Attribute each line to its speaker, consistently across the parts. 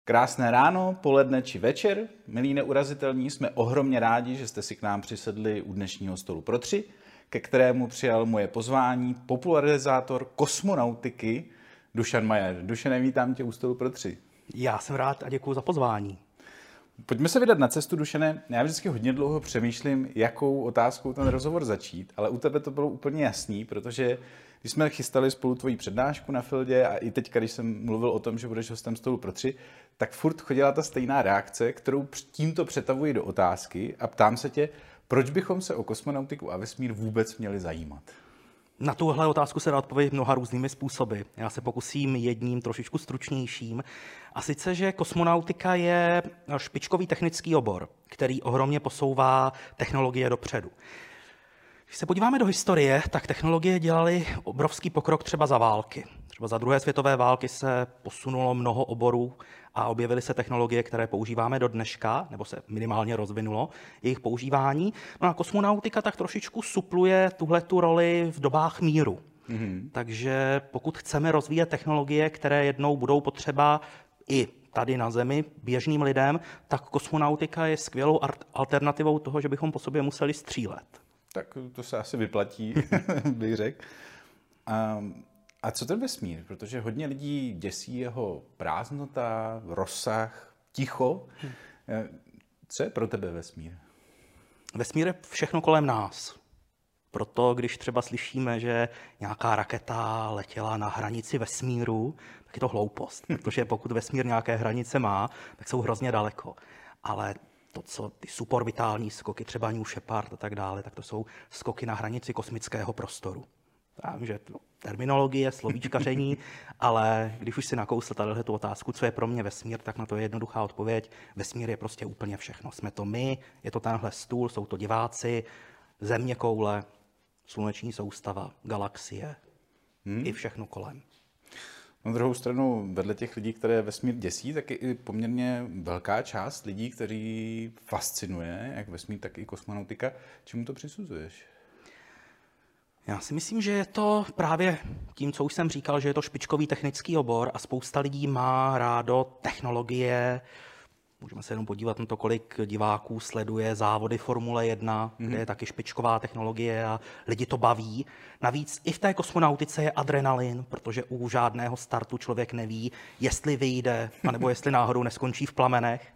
Speaker 1: Krásné ráno, poledne či večer, milí neurazitelní, jsme ohromně rádi, že jste si k nám přisedli u dnešního stolu pro tři, ke kterému přijal moje pozvání popularizátor kosmonautiky Dušan Majer. Dušane, vítám tě u stolu pro tři.
Speaker 2: Já jsem rád a děkuji za pozvání.
Speaker 1: Pojďme se vydat na cestu, Dušane. Já vždycky hodně dlouho přemýšlím, jakou otázkou ten rozhovor začít, ale u tebe to bylo úplně jasný, protože když jsme chystali spolu tvoji přednášku na Fieldě a i teď, když jsem mluvil o tom, že budeš hostem stolu pro tři, tak furt chodila ta stejná reakce, kterou tímto přetavuji do otázky a ptám se tě, proč bychom se o kosmonautiku a vesmír vůbec měli zajímat?
Speaker 2: Na tuhle otázku se dá odpovědět mnoha různými způsoby. Já se pokusím jedním trošičku stručnějším. A sice, že kosmonautika je špičkový technický obor, který ohromně posouvá technologie dopředu. Když se podíváme do historie, tak technologie dělaly obrovský pokrok třeba za války. Třeba za druhé světové války se posunulo mnoho oborů a objevily se technologie, které používáme do dneška, nebo se minimálně rozvinulo jejich používání. No a kosmonautika tak trošičku supluje tuhletu roli v dobách míru. Takže pokud chceme rozvíjet technologie, které jednou budou potřeba i tady na Zemi běžným lidem, tak kosmonautika je skvělou alternativou toho, že bychom po sobě museli střílet.
Speaker 1: Tak to se asi vyplatí, bych řekl. A co ten vesmír? Protože hodně lidí děsí jeho prázdnota, rozsah, ticho. Co je pro tebe vesmír?
Speaker 2: Vesmír je všechno kolem nás. Proto, když třeba slyšíme, že nějaká raketa letěla na hranici vesmíru, tak je to hloupost. Protože pokud vesmír nějaké hranice má, tak jsou hrozně daleko. Ale to, co ty suborbitální skoky, třeba New Shepard a tak dále, tak to jsou skoky na hranici kosmického prostoru. Já vím, že terminologie, slovíčkaření, ale když už si nakousl tady tu otázku, co je pro mě vesmír, tak na to je jednoduchá odpověď. Vesmír je prostě úplně všechno. Jsme to my, je to tenhle stůl, jsou to diváci, zeměkoule, sluneční soustava, galaxie i všechno kolem.
Speaker 1: Na druhou stranu, vedle těch lidí, které vesmír děsí, tak je i poměrně velká část lidí, kteří fascinuje, jak vesmír, tak i kosmonautika. Čemu to přisuzuješ?
Speaker 2: Já si myslím, že je to právě tím, co už jsem říkal, že je to špičkový technický obor a spousta lidí má rádo technologie. Můžeme se jenom podívat na to, kolik diváků sleduje závody Formule 1, kde je taky špičková technologie a lidi to baví. Navíc i v té kosmonautice je adrenalin, protože u žádného startu člověk neví, jestli vyjde, anebo jestli náhodou neskončí v plamenech.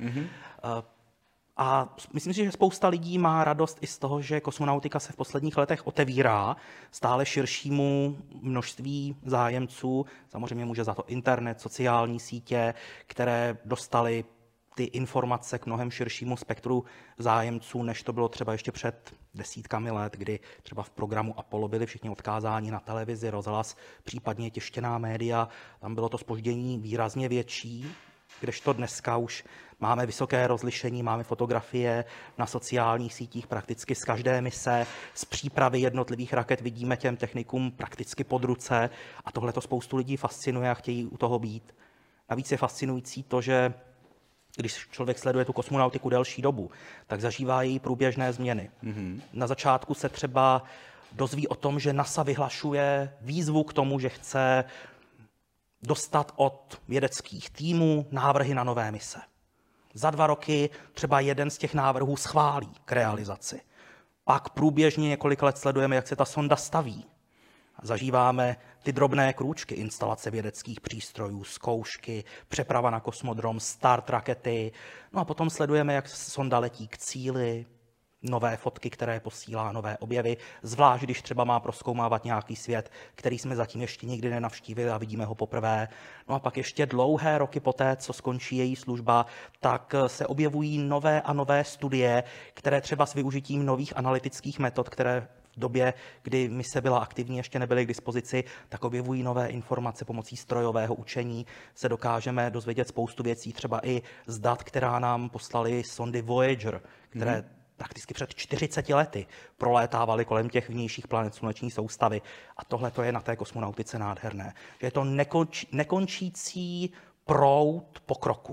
Speaker 2: A myslím si, že spousta lidí má radost i z toho, že kosmonautika se v posledních letech otevírá stále širšímu množství zájemců. Samozřejmě může za to internet, sociální sítě, které dostaly ty informace k mnohem širšímu spektru zájemců, než to bylo třeba ještě před desítkami let, kdy třeba v programu Apollo byli všichni odkázáni na televizi, rozhlas, případně tištěná média. Tam bylo to zpoždění výrazně větší, kdežto dneska už máme vysoké rozlišení, máme fotografie na sociálních sítích prakticky z každé mise, z přípravy jednotlivých raket vidíme těm technikům prakticky pod ruce a tohle to spoustu lidí fascinuje a chtějí u toho být. Navíc je fascinující to, že když člověk sleduje tu kosmonautiku delší dobu, tak zažívá její průběžné změny. Na začátku se třeba dozví o tom, že NASA vyhlašuje výzvu k tomu, že chce dostat od vědeckých týmů návrhy na nové mise. Za 2 roky třeba jeden z těch návrhů schválí k realizaci. Pak průběžně několik let sledujeme, jak se ta sonda staví. Zažíváme ty drobné krůčky, instalace vědeckých přístrojů, zkoušky, přeprava na kosmodrom, start rakety. No a potom sledujeme, jak sonda letí k cíli, nové fotky, které posílá, nové objevy, zvlášť když třeba má prozkoumávat nějaký svět, který jsme zatím ještě nikdy nenavštívili a vidíme ho poprvé. No a pak ještě dlouhé roky poté, co skončí její služba, tak se objevují nové a nové studie, které třeba s využitím nových analytických metod, které v době, kdy mise byla aktivní, ještě nebyly k dispozici, tak objevují nové informace pomocí strojového učení. Se dokážeme dozvědět spoustu věcí, třeba i z dat, která nám poslali sondy Voyager, které prakticky před 40 lety prolétávaly kolem těch vnějších planet sluneční soustavy. A tohle to je na té kosmonautice nádherné. Že je to nekončící proud pokroku.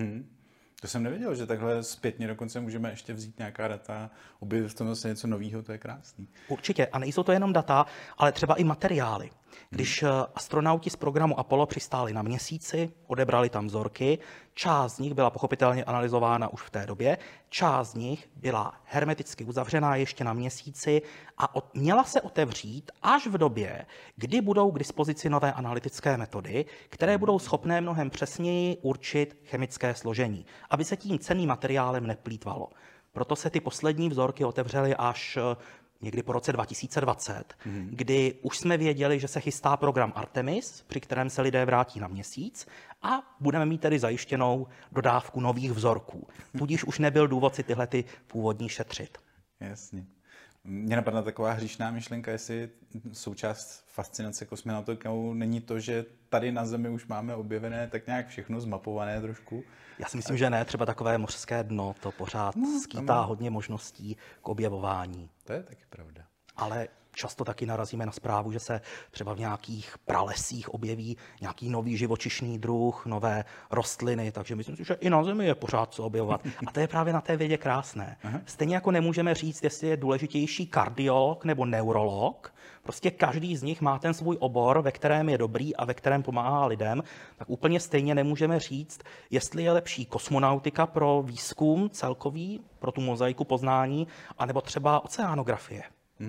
Speaker 1: To jsem nevěděl, že takhle zpětně dokonce můžeme ještě vzít nějaká data, objevit v tom zase něco nového, to je krásný.
Speaker 2: Určitě. A nejsou to jenom data, ale třeba i materiály. Když astronauti z programu Apollo přistáli na Měsíci, odebrali tam vzorky, část z nich byla pochopitelně analyzována už v té době, část z nich byla hermeticky uzavřená ještě na Měsíci a měla se otevřít až v době, kdy budou k dispozici nové analytické metody, které budou schopné mnohem přesněji určit chemické složení, aby se tím cenným materiálem neplýtvalo. Proto se ty poslední vzorky otevřely až někdy po roce 2020, kdy už jsme věděli, že se chystá program Artemis, při kterém se lidé vrátí na Měsíc a budeme mít tedy zajištěnou dodávku nových vzorků. Tudíž už nebyl důvod si tyhle ty původní šetřit.
Speaker 1: Jasně. Mně napadla taková hříšná myšlenka, jestli součást fascinace kosmonautikou není to, že tady na Zemi už máme objevené tak nějak všechno zmapované trošku.
Speaker 2: Já si myslím, že ne. Třeba takové mořské dno to pořád skýtá hodně možností k objevování.
Speaker 1: To je taky pravda.
Speaker 2: Ale často taky narazíme na zprávu, že se třeba v nějakých pralesích objeví nějaký nový živočišný druh, nové rostliny, takže myslím si, že i na Zemi je pořád co objevovat. A to je právě na té vědě krásné. Stejně jako nemůžeme říct, jestli je důležitější kardiolog nebo neurolog, prostě každý z nich má ten svůj obor, ve kterém je dobrý a ve kterém pomáhá lidem, tak úplně stejně nemůžeme říct, jestli je lepší kosmonautika pro výzkum celkový, pro tu mozaiku poznání, anebo třeba oceánografie.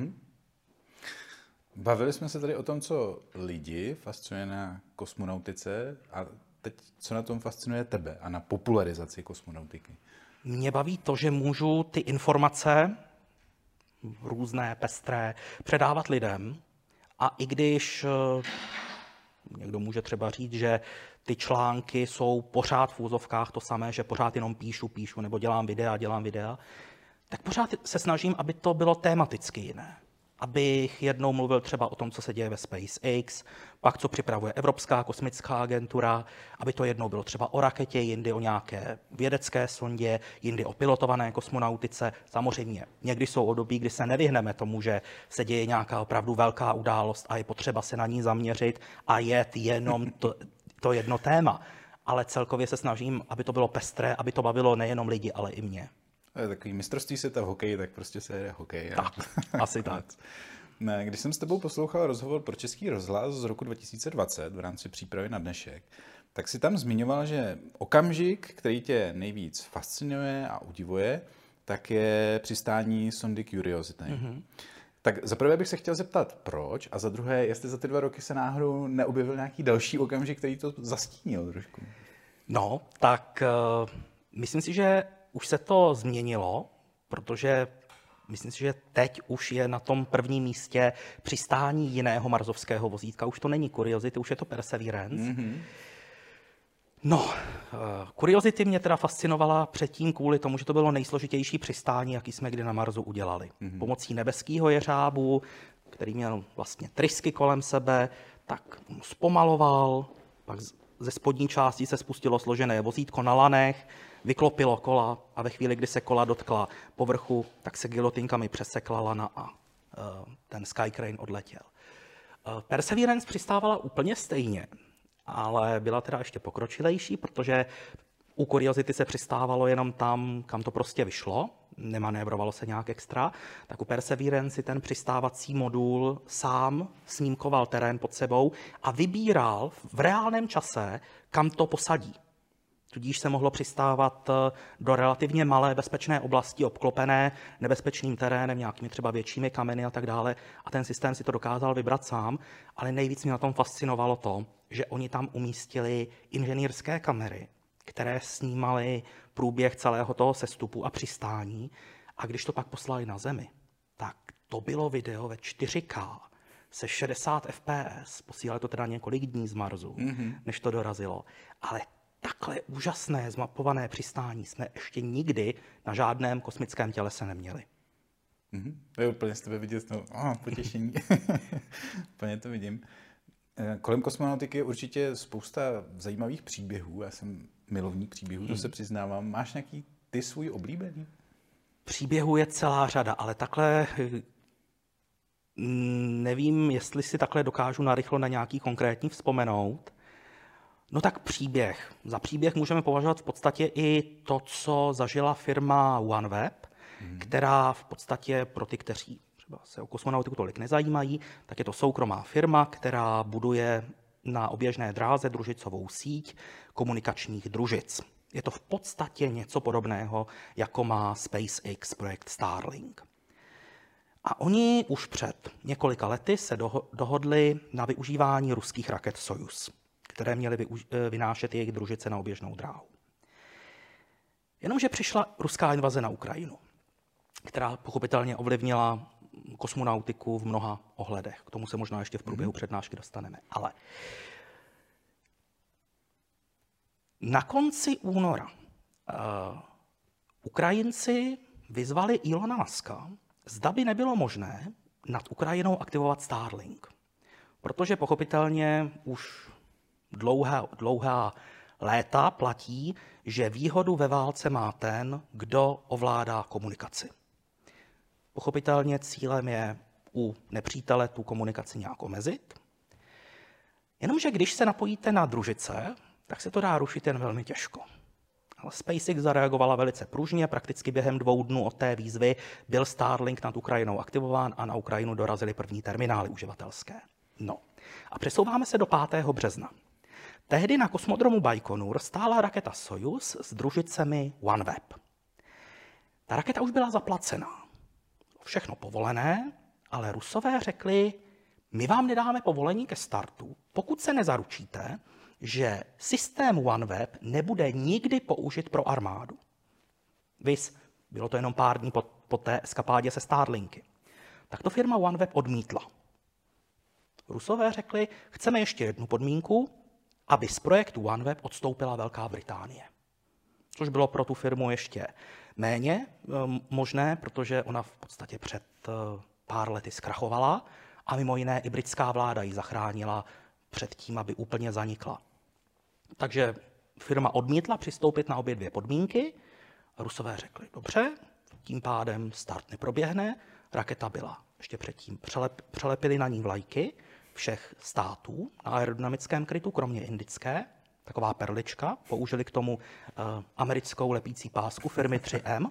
Speaker 1: Bavili jsme se tady o tom, co lidi fascinuje na kosmonautice a teď co na tom fascinuje tebe a na popularizaci kosmonautiky.
Speaker 2: Mě baví to, že můžu ty informace, různé, pestré, předávat lidem a i když někdo může třeba říct, že ty články jsou pořád v úzovkách to samé, že pořád jenom píšu, nebo dělám videa, tak pořád se snažím, aby to bylo tematicky jiné. Abych jednou mluvil třeba o tom, co se děje ve SpaceX, pak co připravuje Evropská kosmická agentura, aby to jednou bylo třeba o raketě, jindy o nějaké vědecké sondě, jindy o pilotované kosmonautice. Samozřejmě někdy jsou období, kdy se nevyhneme tomu, že se děje nějaká opravdu velká událost a je potřeba se na ní zaměřit a jet jenom to jedno téma. Ale celkově se snažím, aby to bylo pestré, aby to bavilo nejenom lidi, ale i mě.
Speaker 1: To je takový mistrovství světa v hokeji, tak prostě se jede hokej.
Speaker 2: Tak, asi tak.
Speaker 1: Ne, když jsem s tebou poslouchal rozhovor pro Český rozhlas z roku 2020 v rámci přípravy na dnešek, tak si tam zmiňoval, že okamžik, který tě nejvíc fascinuje a udivuje, tak je přistání sondy Curiosity. Tak za prvé bych se chtěl zeptat, proč, a za druhé, jestli za ty 2 roky se náhodou neobjevil nějaký další okamžik, který to zastínil trošku.
Speaker 2: No, tak myslím si, že už se to změnilo, protože myslím si, že teď už je na tom prvním místě přistání jiného marsovského vozítka. Už to není Curiosity, už je to Perseverance. No, Curiosity mě teda fascinovala předtím kvůli tomu, že to bylo nejsložitější přistání, jaký jsme kdy na Marsu udělali. Pomocí nebeského jeřábu, který měl vlastně trysky kolem sebe, tak zpomaloval, pak ze spodní části se spustilo složené vozítko na lanech, vyklopilo kola a ve chvíli, kdy se kola dotkla povrchu, tak se gilotinkami přesekla lana a ten Skycrane odletěl. Perseverance přistávala úplně stejně, ale byla teda ještě pokročilejší, protože u Curiosity se přistávalo jenom tam, kam to prostě vyšlo, nemanévrovalo se nějak extra, tak u Perseverance ten přistávací modul sám snímkoval terén pod sebou a vybíral v reálném čase, kam to posadí. Tudíž se mohlo přistávat do relativně malé bezpečné oblasti, obklopené nebezpečným terénem, nějakými třeba většími kameny a tak dále. A ten systém si to dokázal vybrat sám, ale nejvíc mě na tom fascinovalo to, že oni tam umístili inženýrské kamery, které snímaly průběh celého toho sestupu a přistání. A když to pak poslali na Zemi, tak to bylo video ve 4K se 60 fps. Posílali to teda několik dní z Marsu, než to dorazilo. Ale takhle úžasné zmapované přistání jsme ještě nikdy na žádném kosmickém tělese neměli.
Speaker 1: To je úplně z tebe vidět potěšení. Úplně to vidím. Kolem kosmonautiky je určitě spousta zajímavých příběhů. Já jsem milovník příběhů, to se přiznávám. Máš nějaký ty svůj oblíbený?
Speaker 2: Příběhů je celá řada, ale takhle nevím, jestli si takhle dokážu narychlo na nějaký konkrétní vzpomenout. No tak příběh. Za příběh můžeme považovat v podstatě i to, co zažila firma OneWeb, která v podstatě pro ty, kteří třeba se o kosmonautiku tolik nezajímají, tak je to soukromá firma, která buduje na oběžné dráze družicovou síť komunikačních družic. Je to v podstatě něco podobného, jako má SpaceX projekt Starlink. A oni už před několika lety se dohodli na využívání ruských raket Sojuz, které měly vynášet jejich družice na oběžnou dráhu. Jenomže přišla ruská invaze na Ukrajinu, která pochopitelně ovlivnila kosmonautiku v mnoha ohledech. K tomu se možná ještě v průběhu přednášky dostaneme. Ale na konci února Ukrajinci vyzvali Ilona Muska, zda by nebylo možné nad Ukrajinou aktivovat Starlink. Protože pochopitelně už dlouhá léta platí, že výhodu ve válce má ten, kdo ovládá komunikaci. Pochopitelně cílem je u nepřítele tu komunikaci nějak omezit. Jenomže když se napojíte na družice, tak se to dá rušit jen velmi těžko. Ale SpaceX zareagovala velice pružně, prakticky během 2 dnů od té výzvy byl Starlink nad Ukrajinou aktivován a na Ukrajinu dorazily první terminály uživatelské. No a přesouváme se do 5. března. Tehdy na kosmodromu Bajkonur stála raketa Sojuz s družicemi OneWeb. Ta raketa už byla zaplacená. Všechno povolené, ale Rusové řekli, my vám nedáme povolení ke startu, pokud se nezaručíte, že systém OneWeb nebude nikdy použit pro armádu. Viz, bylo to jenom pár dní po té eskapádě se Starlinky. Tak to firma OneWeb odmítla. Rusové řekli, chceme ještě jednu podmínku, aby z projektu OneWeb odstoupila Velká Británie. Což bylo pro tu firmu ještě méně možné, protože ona v podstatě před pár lety zkrachovala a mimo jiné i britská vláda ji zachránila před tím, aby úplně zanikla. Takže firma odmítla přistoupit na obě 2 podmínky. Rusové řekli, dobře, tím pádem start neproběhne. Raketa byla ještě předtím. Přelepili na ní vlajky všech států na aerodynamickém krytu, kromě indické. Taková perlička. Použili k tomu americkou lepící pásku firmy 3M.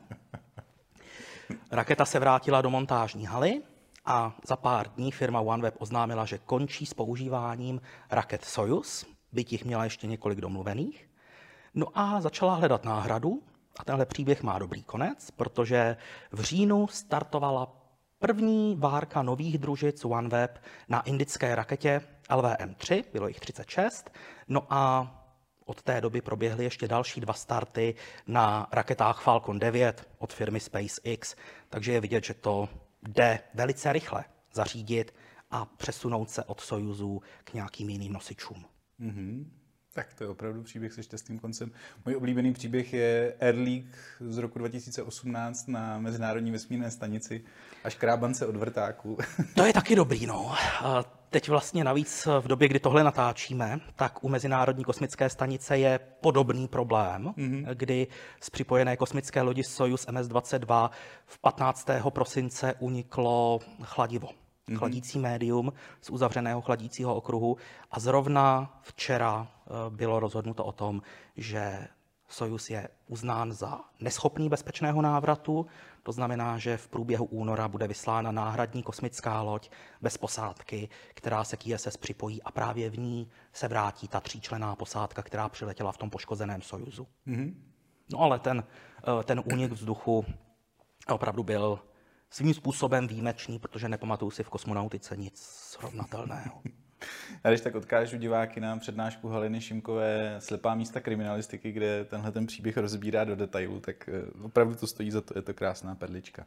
Speaker 2: Raketa se vrátila do montážní haly a za pár dní firma OneWeb oznámila, že končí s používáním raket Sojuz, byť jich měla ještě několik domluvených. No a začala hledat náhradu a tenhle příběh má dobrý konec, protože v říjnu startovala první várka nových družic OneWeb na indické raketě LVM-3, bylo jich 36, no a od té doby proběhly ještě další 2 starty na raketách Falcon 9 od firmy SpaceX, takže je vidět, že to jde velice rychle zařídit a přesunout se od Sojuzů k nějakým jiným nosičům.
Speaker 1: Mm-hmm. Tak to je opravdu příběh se šťastným koncem. Můj oblíbený příběh je Airleak z roku 2018 na Mezinárodní vesmírné stanici a škrábance od vrtáků.
Speaker 2: To je taky dobrý, no. A teď vlastně navíc v době, kdy tohle natáčíme, tak u Mezinárodní kosmické stanice je podobný problém, kdy z připojené kosmické lodi Sojuz MS-22 v 15. prosince uniklo chladivo. Chladící médium z uzavřeného chladícího okruhu a zrovna včera bylo rozhodnuto o tom, že Sojuz je uznán za neschopný bezpečného návratu, to znamená, že v průběhu února bude vyslána náhradní kosmická loď bez posádky, která se k ISS připojí a právě v ní se vrátí ta 3členná posádka, která přiletěla v tom poškozeném Sojuzu. No ale ten únik vzduchu opravdu byl svým způsobem výjimečný, protože nepamatuju si v kosmonautice nic srovnatelného.
Speaker 1: A když tak odkážu diváky na přednášku Haliny Šimkové Slepá místa kriminalistiky, kde tenhle ten příběh rozbírá do detailu, tak opravdu to stojí za to, je to krásná perlička.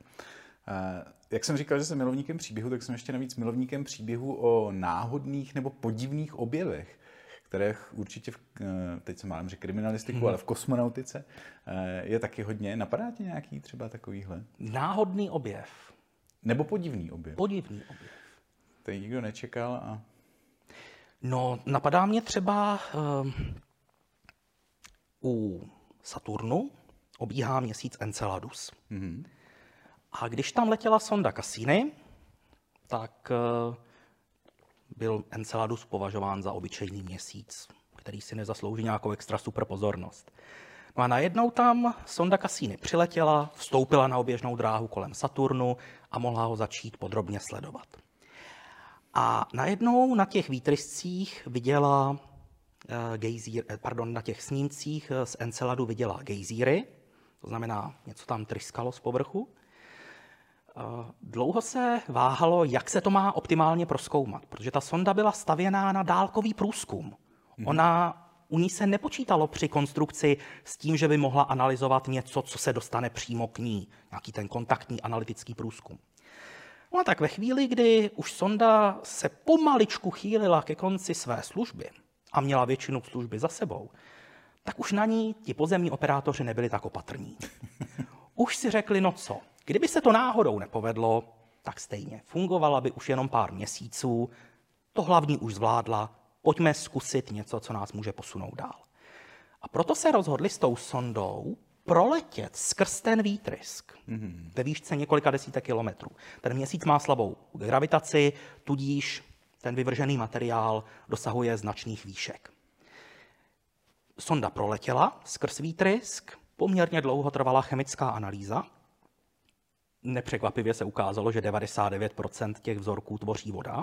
Speaker 1: Jak jsem říkal, že jsem milovníkem příběhu, tak jsem ještě navíc milovníkem příběhu o náhodných nebo podivných objevech, které určitě, teď jsem málem řekl kriminalistiku, ale v kosmonautice je taky hodně. Napadá tě nějaký třeba takovýhle?
Speaker 2: Náhodný objev.
Speaker 1: Nebo podivný objev?
Speaker 2: Podivný objev.
Speaker 1: Tady nikdo nečekal a...
Speaker 2: No, napadá mě třeba u Saturnu obíhá měsíc Enceladus. A když tam letěla sonda Cassini, tak byl Enceladus považován za obyčejný měsíc, který si nezaslouží nějakou extra super pozornost. No a najednou tam sonda Cassini přiletěla, vstoupila na oběžnou dráhu kolem Saturnu a mohla ho začít podrobně sledovat. A najednou na těch výtryscích viděla na těch snímcích z Enceladu viděla gejzíry, to znamená, něco tam tryskalo z povrchu. Dlouho se váhalo, jak se to má optimálně prozkoumat, protože ta sonda byla stavěná na dálkový průzkum. U ní se nepočítalo při konstrukci s tím, že by mohla analyzovat něco, co se dostane přímo k ní, nějaký ten kontaktní analytický průzkum. No a tak ve chvíli, kdy už sonda se pomaličku chýlila ke konci své služby a měla většinu služby za sebou, tak už na ní ti pozemní operátoři nebyli tak opatrní. Už si řekli, no co, kdyby se to náhodou nepovedlo, tak stejně fungovala by už jenom pár měsíců, to hlavní už zvládla, pojďme zkusit něco, co nás může posunout dál. A proto se rozhodli s tou sondou proletět skrz ten výtrysk ve výšce několika desítek kilometrů. Ten měsíc má slabou gravitaci, tudíž ten vyvržený materiál dosahuje značných výšek. Sonda proletěla skrz výtrysk, poměrně dlouho trvala chemická analýza. Nepřekvapivě se ukázalo, že 99% těch vzorků tvoří voda,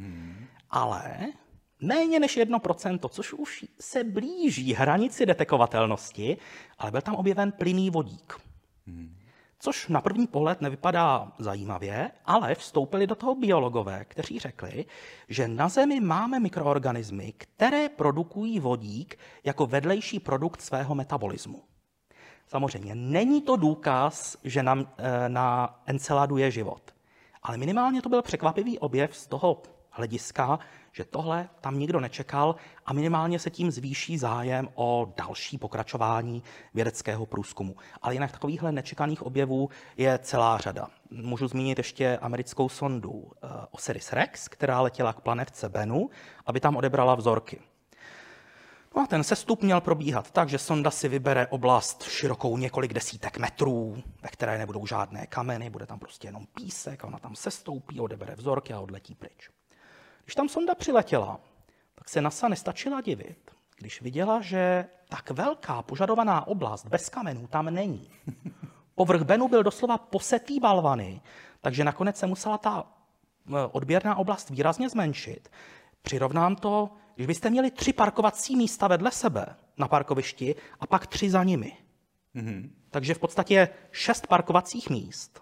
Speaker 2: ale méně než 1%, což už se blíží hranici detekovatelnosti, ale byl tam objeven plynný vodík. Což na první pohled nevypadá zajímavě, ale vstoupili do toho biologové, kteří řekli, že na Zemi máme mikroorganismy, které produkují vodík jako vedlejší produkt svého metabolismu. Samozřejmě není to důkaz, že na Enceladu je život, ale minimálně to byl překvapivý objev z toho hlediska, že tohle tam nikdo nečekal a minimálně se tím zvýší zájem o další pokračování vědeckého průzkumu. Ale jinak takovýchhle nečekaných objevů je celá řada. Můžu zmínit ještě americkou sondu OSIRIS-REx, která letěla k planetce Bennu, aby tam odebrala vzorky. No a ten sestup měl probíhat tak, že sonda si vybere oblast širokou několik desítek metrů, ve které nebudou žádné kameny, bude tam prostě jenom písek, a ona tam sestoupí, odebere vzorky a odletí pryč. Když tam sonda přiletěla, tak se NASA nestačila divit, když viděla, že tak velká požadovaná oblast bez kamenů tam není. Povrch Bennu byl doslova posetý balvany, takže nakonec se musela ta odběrná oblast výrazně zmenšit. Přirovnám to, když byste měli 3 parkovací místa vedle sebe na parkovišti a pak 3 za nimi. Takže v podstatě 6 parkovacích míst,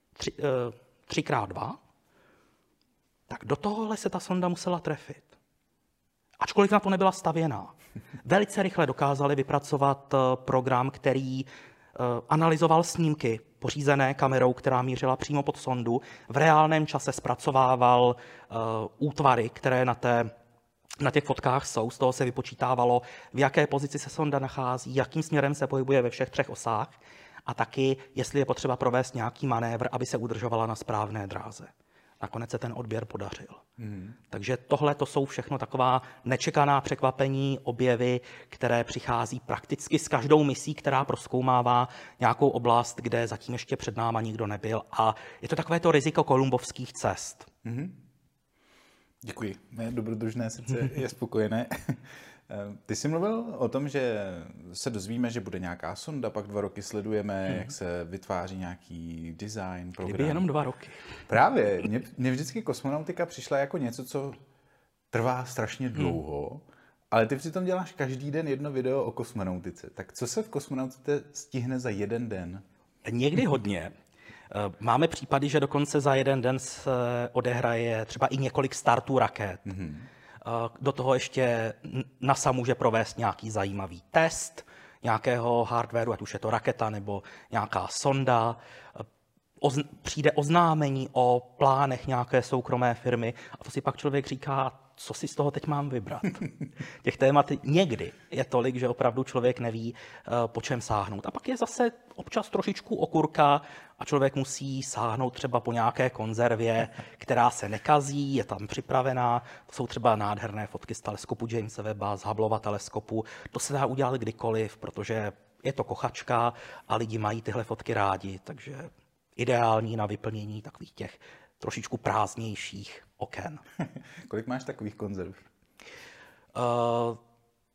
Speaker 2: 3x2, tak do tohohle se ta sonda musela trefit. Ačkoliv na to nebyla stavěná. Velice rychle dokázali vypracovat program, který analyzoval snímky pořízené kamerou, která mířila přímo pod sondu. V reálném čase zpracovával útvary, které na těch fotkách jsou. Z toho se vypočítávalo, v jaké pozici se sonda nachází, jakým směrem se pohybuje ve všech 3 osách a taky, jestli je potřeba provést nějaký manévr, aby se udržovala na správné dráze. Nakonec se ten odběr podařil. Takže tohle to jsou všechno taková nečekaná překvapení, objevy, které přichází prakticky s každou misí, která prozkoumává nějakou oblast, kde zatím ještě před náma nikdo nebyl. A je to takové to riziko kolumbovských cest.
Speaker 1: Děkuji. Mé dobrodružné srdce je spokojené. Ty jsi mluvil o tom, že se dozvíme, že bude nějaká sonda, pak 2 roky sledujeme, jak se vytváří nějaký design, program.
Speaker 2: Kdyby jenom 2 roky.
Speaker 1: Právě. Mně vždycky kosmonautika přišla jako něco, co trvá strašně dlouho, ale ty přitom děláš každý den jedno video o kosmonautice. Tak co se v kosmonautice stihne za jeden den?
Speaker 2: Někdy hodně. Máme případy, že dokonce za jeden den se odehraje třeba i několik startů raket. Do toho ještě NASA může provést nějaký zajímavý test nějakého hardwareu, ať už je to raketa nebo nějaká sonda. Přijde oznámení o plánech nějaké soukromé firmy a to si pak člověk říká, co si z toho teď mám vybrat. Těch témat někdy je tolik, že opravdu člověk neví, po čem sáhnout. A pak je zase občas trošičku okurka a člověk musí sáhnout třeba po nějaké konzervě, která se nekazí, je tam připravená. To jsou třeba nádherné fotky z teleskopu Jamesa Webba, z Hubbleova teleskopu. To se dá udělat kdykoliv, protože je to kochačka a lidi mají tyhle fotky rádi, takže ideální na vyplnění takových těch trošičku prázdnějších oken.
Speaker 1: Kolik máš takových konzerv?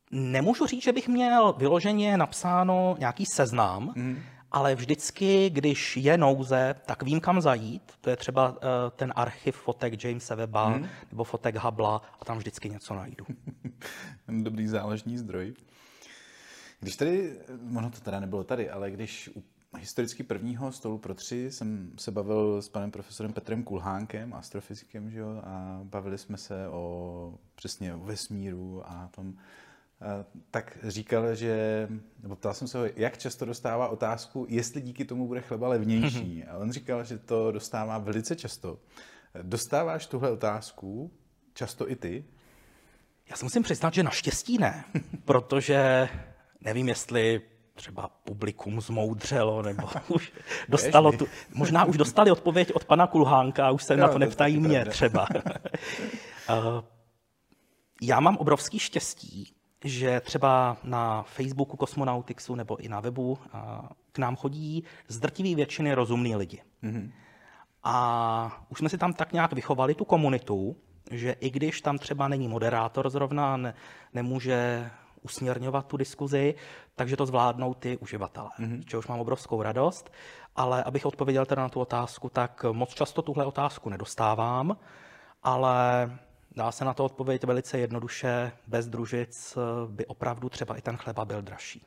Speaker 2: Nemůžu říct, že bych měl vyloženě napsáno nějaký seznam, ale vždycky, když je nouze, tak vím, kam zajít. To je třeba ten archiv fotek Jamese Webba nebo fotek Hubbla a tam vždycky něco najdu.
Speaker 1: Dobrý záložní zdroj. Když tady, ono to teda nebylo tady, ale když u historicky prvního stolu pro 3 jsem se bavil s panem profesorem Petrem Kulhánkem, astrofyzikem, že jo, a bavili jsme se přesně o vesmíru a tom, tak říkal, že, nebo ptal jsem se ho, jak často dostává otázku, jestli díky tomu bude chleba levnější. A on říkal, že to dostává velice často. Dostáváš tuhle otázku často i ty?
Speaker 2: Já si musím přiznat, že naštěstí ne, protože nevím, jestli třeba publikum zmoudřelo, nebo už dostalo tu, možná už dostali odpověď od pana Kulhánka a už se na to neptají mě třeba. Já mám obrovský štěstí, že třeba na Facebooku Cosmonautixu nebo i na webu k nám chodí z drtivé většiny rozumní lidi. A už jsme si tam tak nějak vychovali tu komunitu, že i když tam třeba není moderátor zrovna, nemůže usměrňovat tu diskuzi, takže to zvládnou ty uživatelé. Čehož mám obrovskou radost, ale abych odpověděl teda na tu otázku, tak moc často tuhle otázku nedostávám, ale dá se na to odpovědět velice jednoduše, bez družic by opravdu třeba i ten chleba byl dražší.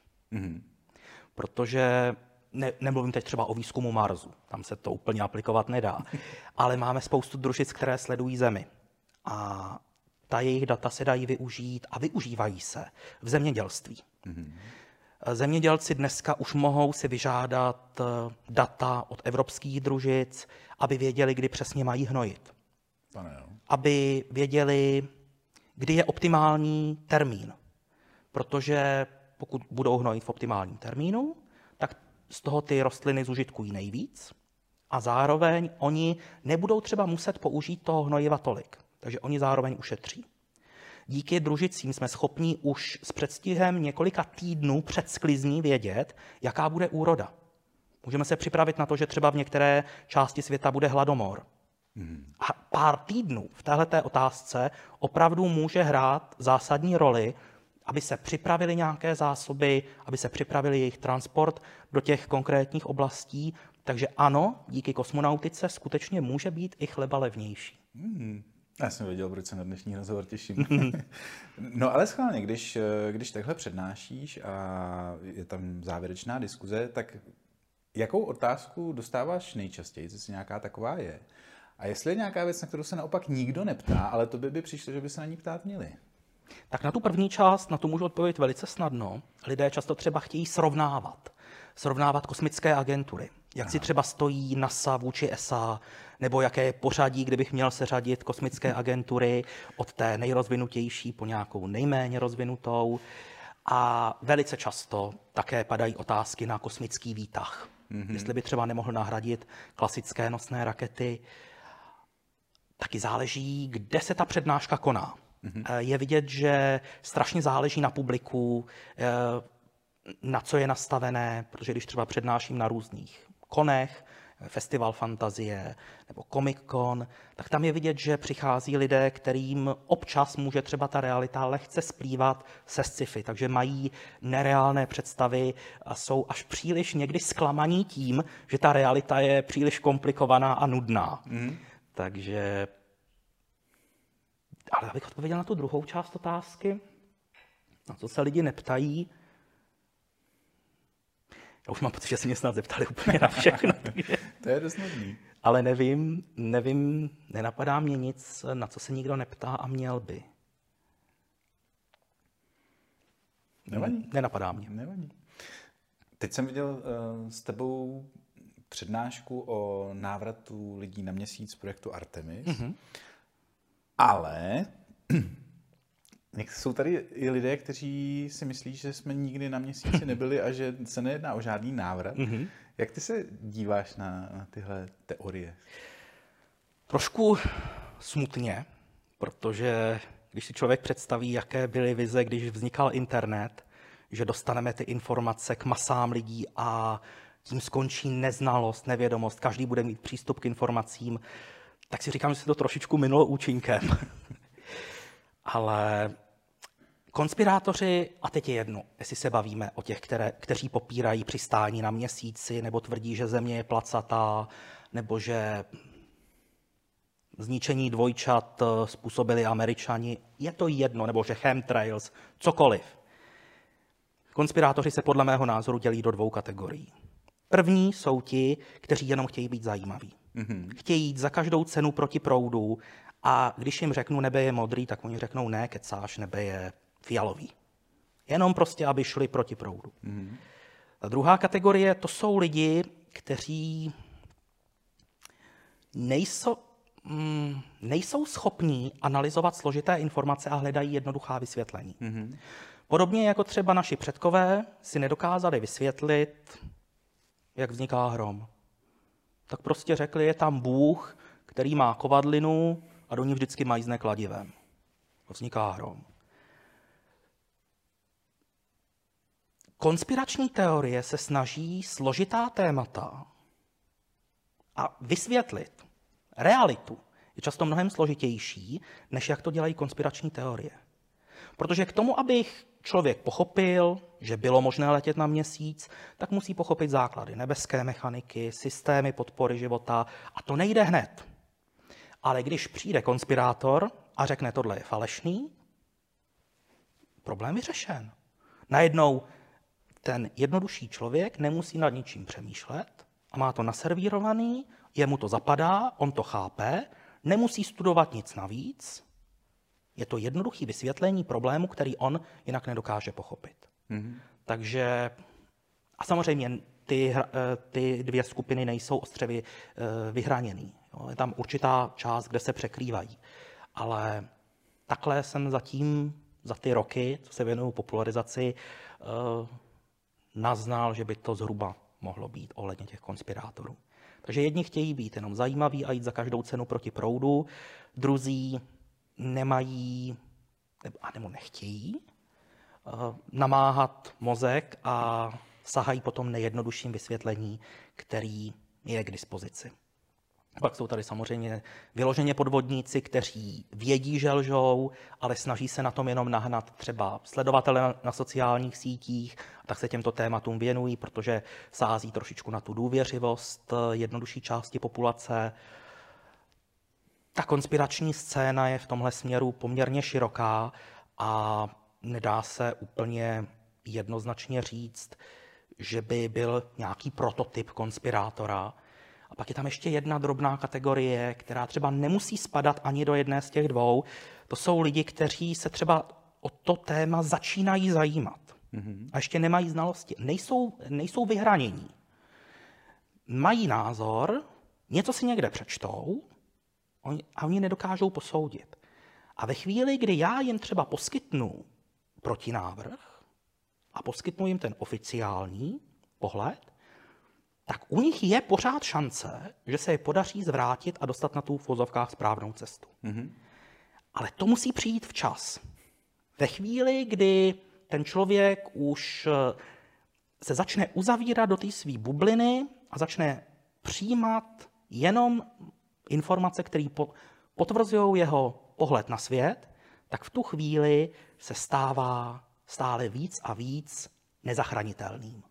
Speaker 2: Protože nemluvím teď třeba o výzkumu Marsu, tam se to úplně aplikovat nedá, ale máme spoustu družic, které sledují Zemi. A ta jejich data se dají využít a využívají se v zemědělství. Zemědělci dneska už mohou si vyžádat data od evropských družic, aby věděli, kdy přesně mají hnojit. Aby věděli, kdy je optimální termín. Protože pokud budou hnojit v optimálním termínu, tak z toho ty rostliny zužitkují nejvíc a zároveň oni nebudou třeba muset použít toho hnojiva tolik. Takže oni zároveň ušetří. Díky družicím jsme schopni už s předstihem několika týdnů před sklizní vědět, jaká bude úroda. Můžeme se připravit na to, že třeba v některé části světa bude hladomor. A pár týdnů v téhleté otázce opravdu může hrát zásadní roli, aby se připravili nějaké zásoby, aby se připravili jejich transport do těch konkrétních oblastí. Takže ano, díky kosmonautice skutečně může být i chleba levnější.
Speaker 1: Já jsem věděl, proč se na dnešní rozhovor těším. No ale schválně, když takhle přednášíš a je tam závěrečná diskuze, tak jakou otázku dostáváš nejčastěji, jestli nějaká taková je? A jestli je nějaká věc, na kterou se naopak nikdo neptá, ale to by přišlo, že by se na ní ptát měli?
Speaker 2: Tak na tu první část, na to můžu odpovědět velice snadno. Lidé často třeba chtějí srovnávat kosmické agentury. Jak si třeba stojí NASA vůči ESA, nebo jaké je pořadí, kdybych měl seřadit kosmické agentury od té nejrozvinutější po nějakou nejméně rozvinutou. A velice často také padají otázky na kosmický výtah. Jestli by třeba nemohl nahradit klasické nosné rakety. Taky záleží, kde se ta přednáška koná. Je vidět, že strašně záleží na publiku, na co je nastavené, protože když třeba přednáším na různých konech, Festival fantazie nebo Comic-Con, tak tam je vidět, že přichází lidé, kterým občas může třeba ta realita lehce splývat se sci-fi, takže mají nereálné představy a jsou až příliš někdy zklamaní tím, že ta realita je příliš komplikovaná a nudná. Takže, ale abych odpověděl na tu druhou část otázky, na co se lidi neptají, já už mám pocit, že se mě snad zeptali úplně na všechno.
Speaker 1: To je dost nudný.
Speaker 2: Ale nevím, nenapadá mě nic, na co se nikdo neptá a měl by.
Speaker 1: Nevadí.
Speaker 2: Nenapadá mě.
Speaker 1: Nevadí. Teď jsem viděl s tebou přednášku o návratu lidí na Měsíc z projektu Artemis, ale jsou tady i lidé, kteří si myslí, že jsme nikdy na Měsíci nebyli a že se nejedná o žádný návrat. Jak ty se díváš na tyhle teorie?
Speaker 2: Trošku smutně, protože když si člověk představí, jaké byly vize, když vznikal internet, že dostaneme ty informace k masám lidí a tím skončí neznalost, nevědomost, každý bude mít přístup k informacím, tak si říkám, že se to trošičku minulo účinkem. Ale Konspirátoři, a teď je jedno, jestli se bavíme o těch, kteří popírají přistání na Měsíci, nebo tvrdí, že Země je placatá, nebo že zničení dvojčat způsobili Američani, je to jedno, nebo že chemtrails, cokoliv. Konspirátoři se podle mého názoru dělí do dvou kategorií. První jsou ti, kteří jenom chtějí být zajímaví. Chtějí jít za každou cenu proti proudu a když jim řeknu, nebe je modrý, tak oni řeknou, ne, kecáš, nebe je fialový. Jenom prostě, aby šli proti proudu. A druhá kategorie, to jsou lidi, kteří nejsou schopní analyzovat složité informace a hledají jednoduchá vysvětlení. Podobně jako třeba naši předkové si nedokázali vysvětlit, jak vzniká hrom. Tak prostě řekli, je tam Bůh, který má kovadlinu a do ní vždycky majzne kladivem. Vzniká hrom. Konspirační teorie se snaží složitá témata a vysvětlit realitu je často mnohem složitější, než jak to dělají konspirační teorie. Protože k tomu, aby člověk pochopil, že bylo možné letět na Měsíc, tak musí pochopit základy nebeské mechaniky, systémy podpory života a to nejde hned. Ale když přijde konspirátor a řekne, tohle je falešný, problém vyřešen. Najednou ten jednodušší člověk nemusí nad ničím přemýšlet a má to naservírovaný, jemu to zapadá, on to chápe, nemusí studovat nic navíc. Je to jednoduché vysvětlení problému, který on jinak nedokáže pochopit. Takže, a samozřejmě ty dvě skupiny nejsou ostře vyhraněný. Je tam určitá část, kde se překrývají. Ale takhle jsem zatím za ty roky, co se věnuju popularizaci, naznal, že by to zhruba mohlo být ohledně těch konspirátorů. Takže jedni chtějí být jenom zajímaví a jít za každou cenu proti proudu, druzí nemají, nebo nechtějí namáhat mozek a sahají potom nejjednodušším vysvětlení, který je k dispozici. Pak jsou tady samozřejmě vyloženě podvodníci, kteří vědí, že lžou, ale snaží se na tom jenom nahnat třeba sledovatele na sociálních sítích, a tak se těmto tématům věnují, protože sází trošičku na tu důvěřivost jednodušší části populace. Ta konspirační scéna je v tomhle směru poměrně široká a nedá se úplně jednoznačně říct, že by byl nějaký prototyp konspirátora. A pak je tam ještě jedna drobná kategorie, která třeba nemusí spadat ani do jedné z těch dvou. To jsou lidi, kteří se třeba o to téma začínají zajímat. A ještě nemají znalosti. Nejsou vyhranění. Mají názor, něco si někde přečtou a oni nedokážou posoudit. A ve chvíli, kdy já jim třeba poskytnu protinávrh a poskytnu jim ten oficiální pohled, tak u nich je pořád šance, že se je podaří zvrátit a dostat na tu v uvozovkách správnou cestu. Ale to musí přijít včas. Ve chvíli, kdy ten člověk už se začne uzavírat do té své bubliny a začne přijímat jenom informace, které potvrzují jeho pohled na svět, tak v tu chvíli se stává stále víc a víc nezachranitelným.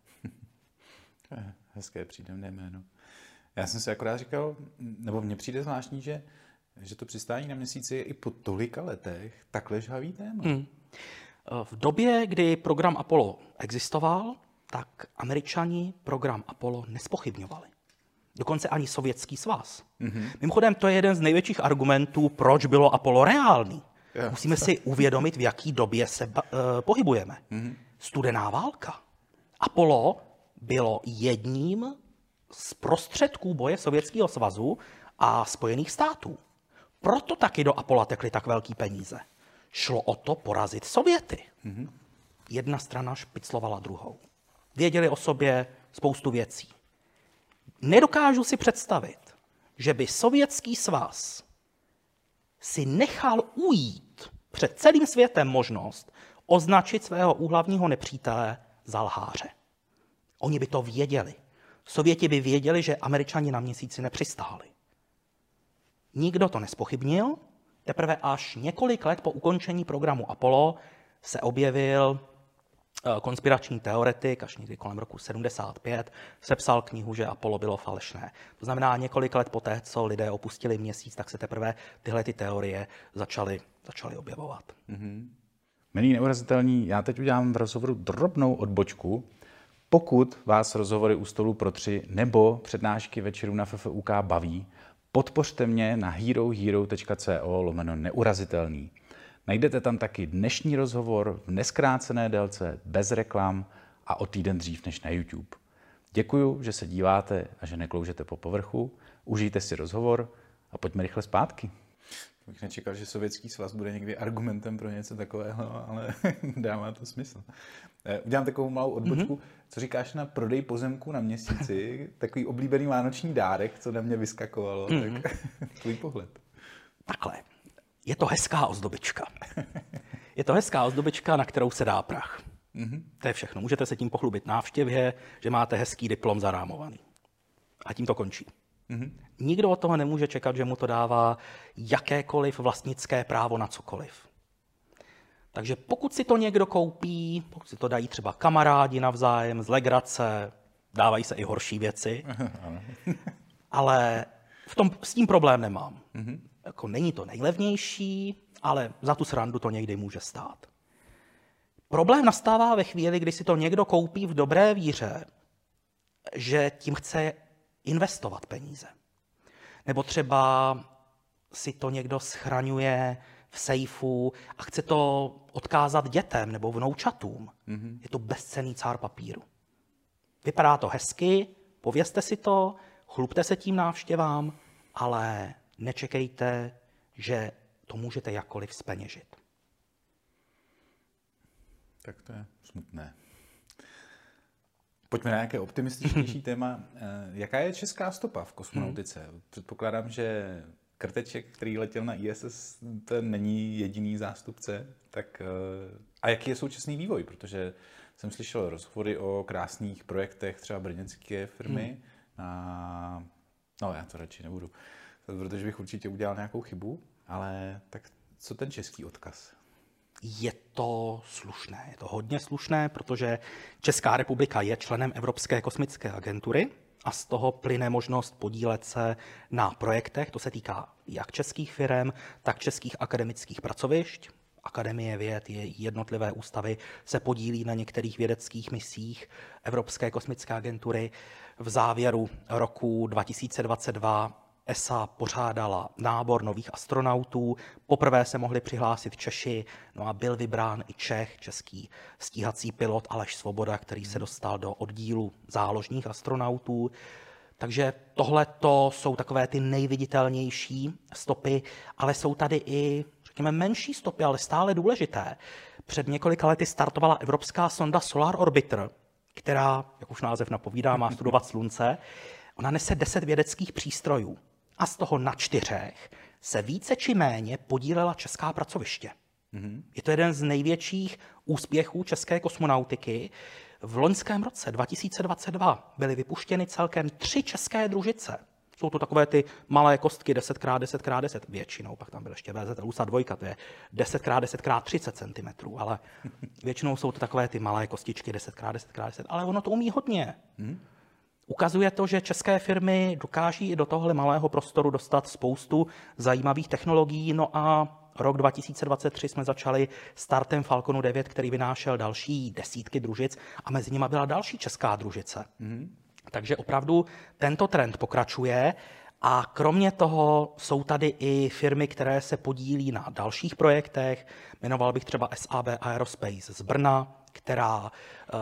Speaker 1: Hezké příjemné jméno. Já jsem si akorát říkal, nebo mně přijde zvláštní, že to přistání na Měsíci je i po tolika letech takhle žhavý téma.
Speaker 2: V době, kdy program Apollo existoval, tak Američani program Apollo nespochybňovali. Dokonce ani Sovětský svaz. Mimochodem, to je jeden z největších argumentů, proč bylo Apollo reálný. Musíme si uvědomit, v jaký době se pohybujeme. Studená válka. Apollo bylo jedním z prostředků boje Sovětského svazu a Spojených států. Proto taky do Apolla tekly tak velký peníze. Šlo o to porazit Sověty. Jedna strana špiclovala druhou. Věděli o sobě spoustu věcí. Nedokážu si představit, že by Sovětský svaz si nechal ujít před celým světem možnost označit svého úhlavního nepřítele za lháře. Oni by to věděli. Sověti by věděli, že Američani na Měsíci nepřistáli. Nikdo to nespochybnil, teprve až několik let po ukončení programu Apollo se objevil konspirační teoretik, až někdy kolem roku 75, sepsal knihu, že Apollo bylo falešné. To znamená, několik let poté, co lidé opustili Měsíc, tak se teprve tyhle ty teorie začaly objevovat.
Speaker 1: Milí neurazitelní, já teď udělám v rozhovoru drobnou odbočku. Pokud vás rozhovory u stolu pro 3 nebo přednášky večerů na FFUK baví, podpořte mě na herohero.co/neurazitelný. Najdete tam taky dnešní rozhovor v neskrácené délce, bez reklam a o týden dřív než na YouTube. Děkuju, že se díváte a že nekloužete po povrchu. Užijte si rozhovor a pojďme rychle zpátky. Bych nečekal, že Sovětský svaz bude někdy argumentem pro něco takového, ale dává to smysl. Udělám takovou malou odbočku. Co říkáš na prodej pozemku na Měsíci? Takový oblíbený vánoční dárek, co na mě vyskakovalo. Tak tvůj pohled.
Speaker 2: Takhle. Je to hezká ozdobička. Je to hezká ozdobička, na kterou se dá prach. To je všechno. Můžete se tím pochlubit návštěvě, že máte hezký diplom zarámovaný. A tím to končí. Nikdo od toho nemůže čekat, že mu to dává jakékoliv vlastnické právo na cokoliv. Takže pokud si to někdo koupí, pokud si to dají třeba kamarádi navzájem z legrace, dávají se i horší věci, ale s tím problém nemám. Jako není to nejlevnější, ale za tu srandu to někdy může stát. Problém nastává ve chvíli, kdy si to někdo koupí v dobré víře, že tím chce investovat peníze. Nebo třeba si to někdo schraňuje v sejfu a chce to odkázat dětem nebo vnoučatům. Je to bezcenný cár papíru. Vypadá to hezky, povězte si to, chlubte se tím návštěvám, ale nečekejte, že to můžete jakkoliv zpeněžit.
Speaker 1: Tak to je smutné. Pojďme na nějaké optimističtější téma. Jaká je česká stopa v kosmonautice? Předpokládám, že Krteček, který letěl na ISS, to není jediný zástupce. Tak, a jaký je současný vývoj? Protože jsem slyšel rozhovory o krásných projektech třeba brněnské firmy. No, já to radši nebudu, protože bych určitě udělal nějakou chybu. Ale tak co ten český odkaz?
Speaker 2: Je to slušné, je to hodně slušné, protože Česká republika je členem Evropské kosmické agentury a z toho plyne možnost podílet se na projektech. To se týká jak českých firem, tak českých akademických pracovišť. Akademie věd, jednotlivé ústavy se podílí na některých vědeckých misích Evropské kosmické agentury. V závěru roku 2022 ESA pořádala nábor nových astronautů. Poprvé se mohli přihlásit Češi, no a byl vybrán i Čech, český stíhací pilot Aleš Svoboda, který se dostal do oddílu záložních astronautů. Takže tohle jsou takové ty nejviditelnější stopy, ale jsou tady i, řekněme, menší stopy, ale stále důležité. Před několika lety startovala evropská sonda Solar Orbiter, která, jak už název napovídá, má studovat Slunce. Ona nese 10 vědeckých přístrojů a z toho na 4 se více či méně podílela česká pracoviště. Je to jeden z největších úspěchů české kosmonautiky. V loňském roce 2022 byly vypuštěny celkem 3 české družice. Jsou to takové ty malé kostky 10x10x10 většinou, pak tam byl ještě VZ Lusa 2, to je 10x10x30 cm, ale většinou jsou to takové ty malé kostičky 10x10x10, ale ono to umí hodně. Ukazuje to, že české firmy dokáží i do tohle malého prostoru dostat spoustu zajímavých technologií. No a rok 2023 jsme začali startem Falconu 9, který vynášel další desítky družic a mezi nimi byla další česká družice. Takže opravdu tento trend pokračuje a kromě toho jsou tady i firmy, které se podílí na dalších projektech. Jmenoval bych třeba SAB Aerospace z Brna, která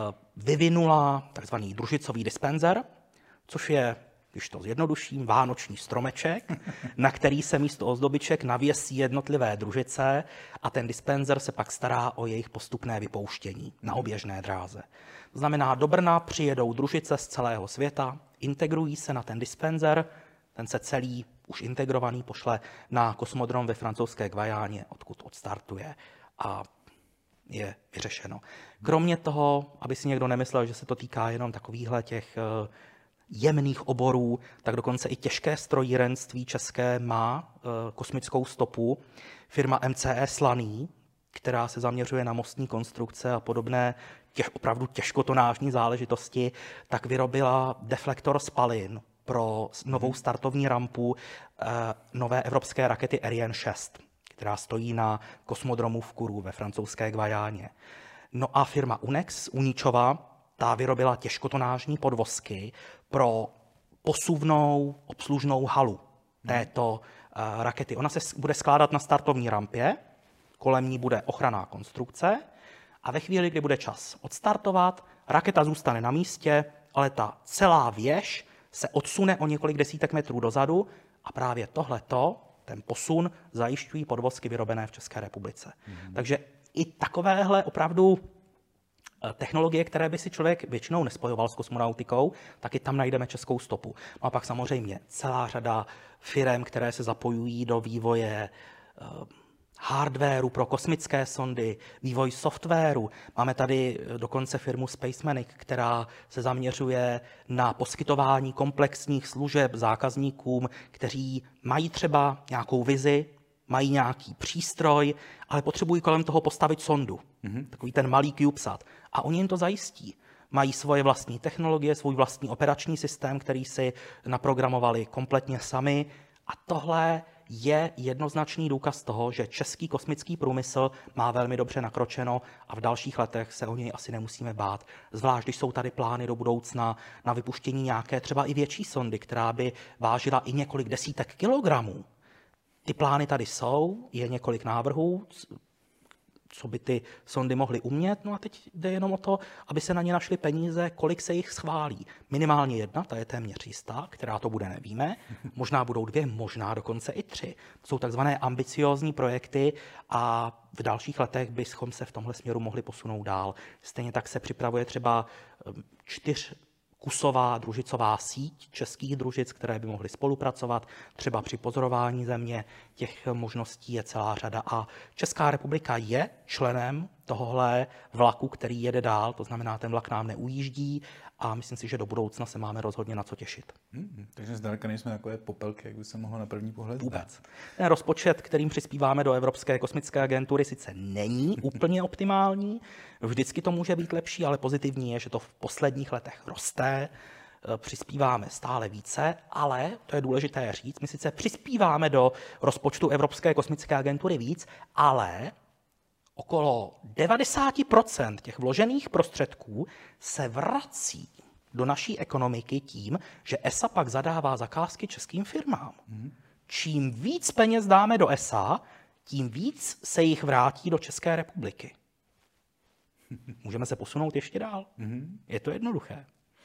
Speaker 2: vyvinula takzvaný družicový dispenser, což je, když to zjednoduším, vánoční stromeček, na který se místo ozdobiček navěsí jednotlivé družice a ten dispenser se pak stará o jejich postupné vypouštění na oběžné dráze. To znamená, do Brna přijedou družice z celého světa, integrují se na ten dispenser, ten se celý už integrovaný pošle na kosmodrom ve francouzské Guyaně, odkud odstartuje a je vyřešeno. Kromě toho, aby si někdo nemyslel, že se to týká jenom takovýchhle těch jemných oborů, tak dokonce i těžké strojírenství české má kosmickou stopu. Firma MCE Slaný, která se zaměřuje na mostní konstrukce a podobné opravdu těžkotonážní záležitosti, tak vyrobila deflektor spalin pro novou startovní rampu nové evropské rakety Ariane 6, která stojí na kosmodromu v Kourou ve francouzské Guajáně. No a firma Unex Uničova, ta vyrobila těžkotonážní podvozky pro posuvnou obslužnou halu této rakety. Ona se bude skládat na startovní rampě, kolem ní bude ochranná konstrukce a ve chvíli, kdy bude čas odstartovat, raketa zůstane na místě, ale ta celá věž se odsune o několik desítek metrů dozadu a právě tohleto, ten posun, zajišťují podvozky vyrobené v České republice. Takže i takovéhle opravdu technologie, které by si člověk většinou nespojoval s kosmonautikou, taky tam najdeme českou stopu. No a pak samozřejmě celá řada firem, které se zapojují do vývoje hardwaru pro kosmické sondy, vývoj softwaru. Máme tady dokonce firmu Spacemanic, která se zaměřuje na poskytování komplexních služeb zákazníkům, kteří mají třeba nějakou vizi, mají nějaký přístroj, ale potřebují kolem toho postavit sondu. Takový ten malý CubeSat. A oni jim to zajistí. Mají svoje vlastní technologie, svůj vlastní operační systém, který si naprogramovali kompletně sami. A tohle je jednoznačný důkaz toho, že český kosmický průmysl má velmi dobře nakročeno a v dalších letech se o něj asi nemusíme bát. Zvlášť, když jsou tady plány do budoucna na vypuštění nějaké třeba i větší sondy, která by vážila i několik desítek kilogramů. Ty plány tady jsou, je několik návrhů, co by ty sondy mohly umět, no a teď jde jenom o to, aby se na ně našly peníze, kolik se jich schválí. Minimálně jedna, ta je téměř jistá, která to bude, nevíme, možná budou 2, možná dokonce i 3. To jsou takzvané ambiciózní projekty a v dalších letech bychom se v tomhle směru mohli posunout dál. Stejně tak se připravuje třeba 4kusová družicová síť českých družic, které by mohly spolupracovat, třeba při pozorování Země. Těch možností je celá řada a Česká republika je členem tohohle vlaku, který jede dál, to znamená, ten vlak nám neujíždí a myslím si, že do budoucna se máme rozhodně na co těšit.
Speaker 1: Takže zdaleka nejsme takové popelky, jak by se mohlo na první pohled
Speaker 2: vůbec. Ten rozpočet, kterým přispíváme do Evropské kosmické agentury, sice není úplně optimální, vždycky to může být lepší, ale pozitivní je, že to v posledních letech roste, přispíváme stále více, ale, to je důležité říct, my sice přispíváme do rozpočtu Evropské kosmické agentury víc, ale okolo 90% těch vložených prostředků se vrací do naší ekonomiky tím, že ESA pak zadává zakázky českým firmám. Čím víc peněz dáme do ESA, tím víc se jich vrátí do České republiky. Můžeme se posunout ještě dál. Je to jednoduché.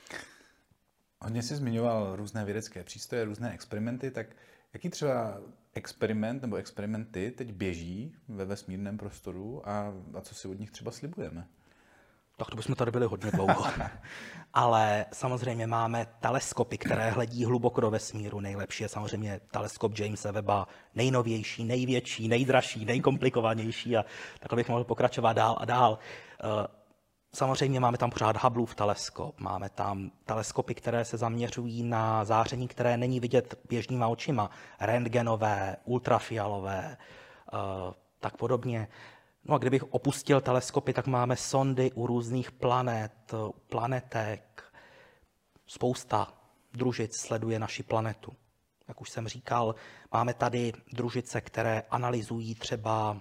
Speaker 1: Hodně jsi zmiňoval různé vědecké přístroje, různé experimenty, tak jaký třeba experiment nebo experimenty teď běží ve vesmírném prostoru a co si od nich třeba slibujeme?
Speaker 2: Tak to bychom tady byli hodně dlouho. Ale samozřejmě máme teleskopy, které hledí hluboko do vesmíru. Nejlepší je samozřejmě teleskop Jamesa Webba, nejnovější, největší, nejdražší, nejkomplikovanější a takhle bych mohl pokračovat dál a dál. Samozřejmě máme tam pořád Hubbleův teleskop, máme tam teleskopy, které se zaměřují na záření, které není vidět běžnýma očima, rentgenové, ultrafialové, tak podobně. No a kdybych opustil teleskopy, tak máme sondy u různých planet, planetek. Spousta družic sleduje naši planetu. Jak už jsem říkal, máme tady družice, které analyzují třeba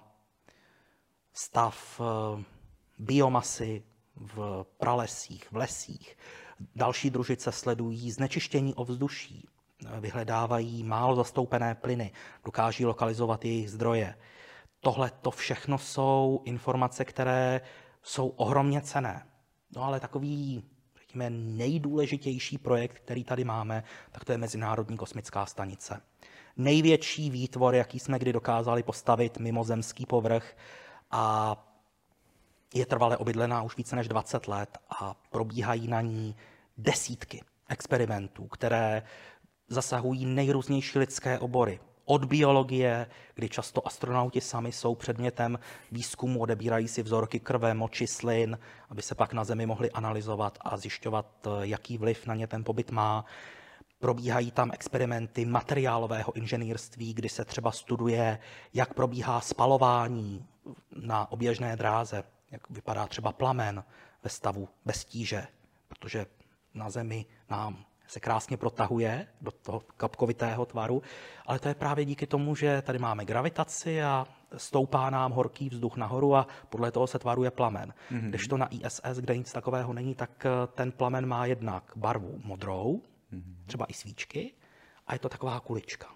Speaker 2: stav biomasy v pralesích, v lesích. Další družice sledují znečištění ovzduší, vyhledávají málo zastoupené plyny, dokáží lokalizovat jejich zdroje. Tohle to všechno jsou informace, které jsou ohromně cenné. No ale takový, řekněme, nejdůležitější projekt, který tady máme, tak to je Mezinárodní kosmická stanice. Největší výtvor, jaký jsme kdy dokázali postavit mimozemský povrch a je trvale obydlená už více než 20 let a probíhají na ní desítky experimentů, které zasahují nejrůznější lidské obory. Od biologie, kdy často astronauti sami jsou předmětem výzkumu, odebírají si vzorky krve, moči, slin, aby se pak na Zemi mohli analyzovat a zjišťovat, jaký vliv na ně ten pobyt má. Probíhají tam experimenty materiálového inženýrství, kdy se třeba studuje, jak probíhá spalování na oběžné dráze, jak vypadá třeba plamen ve stavu bez tíže, protože na Zemi nám se krásně protahuje do toho kapkovitého tvaru, ale to je právě díky tomu, že tady máme gravitaci a stoupá nám horký vzduch nahoru a podle toho se tvaruje plamen. Když to na ISS, kde nic takového není, tak ten plamen má jednak barvu modrou, třeba i svíčky, a je to taková kulička.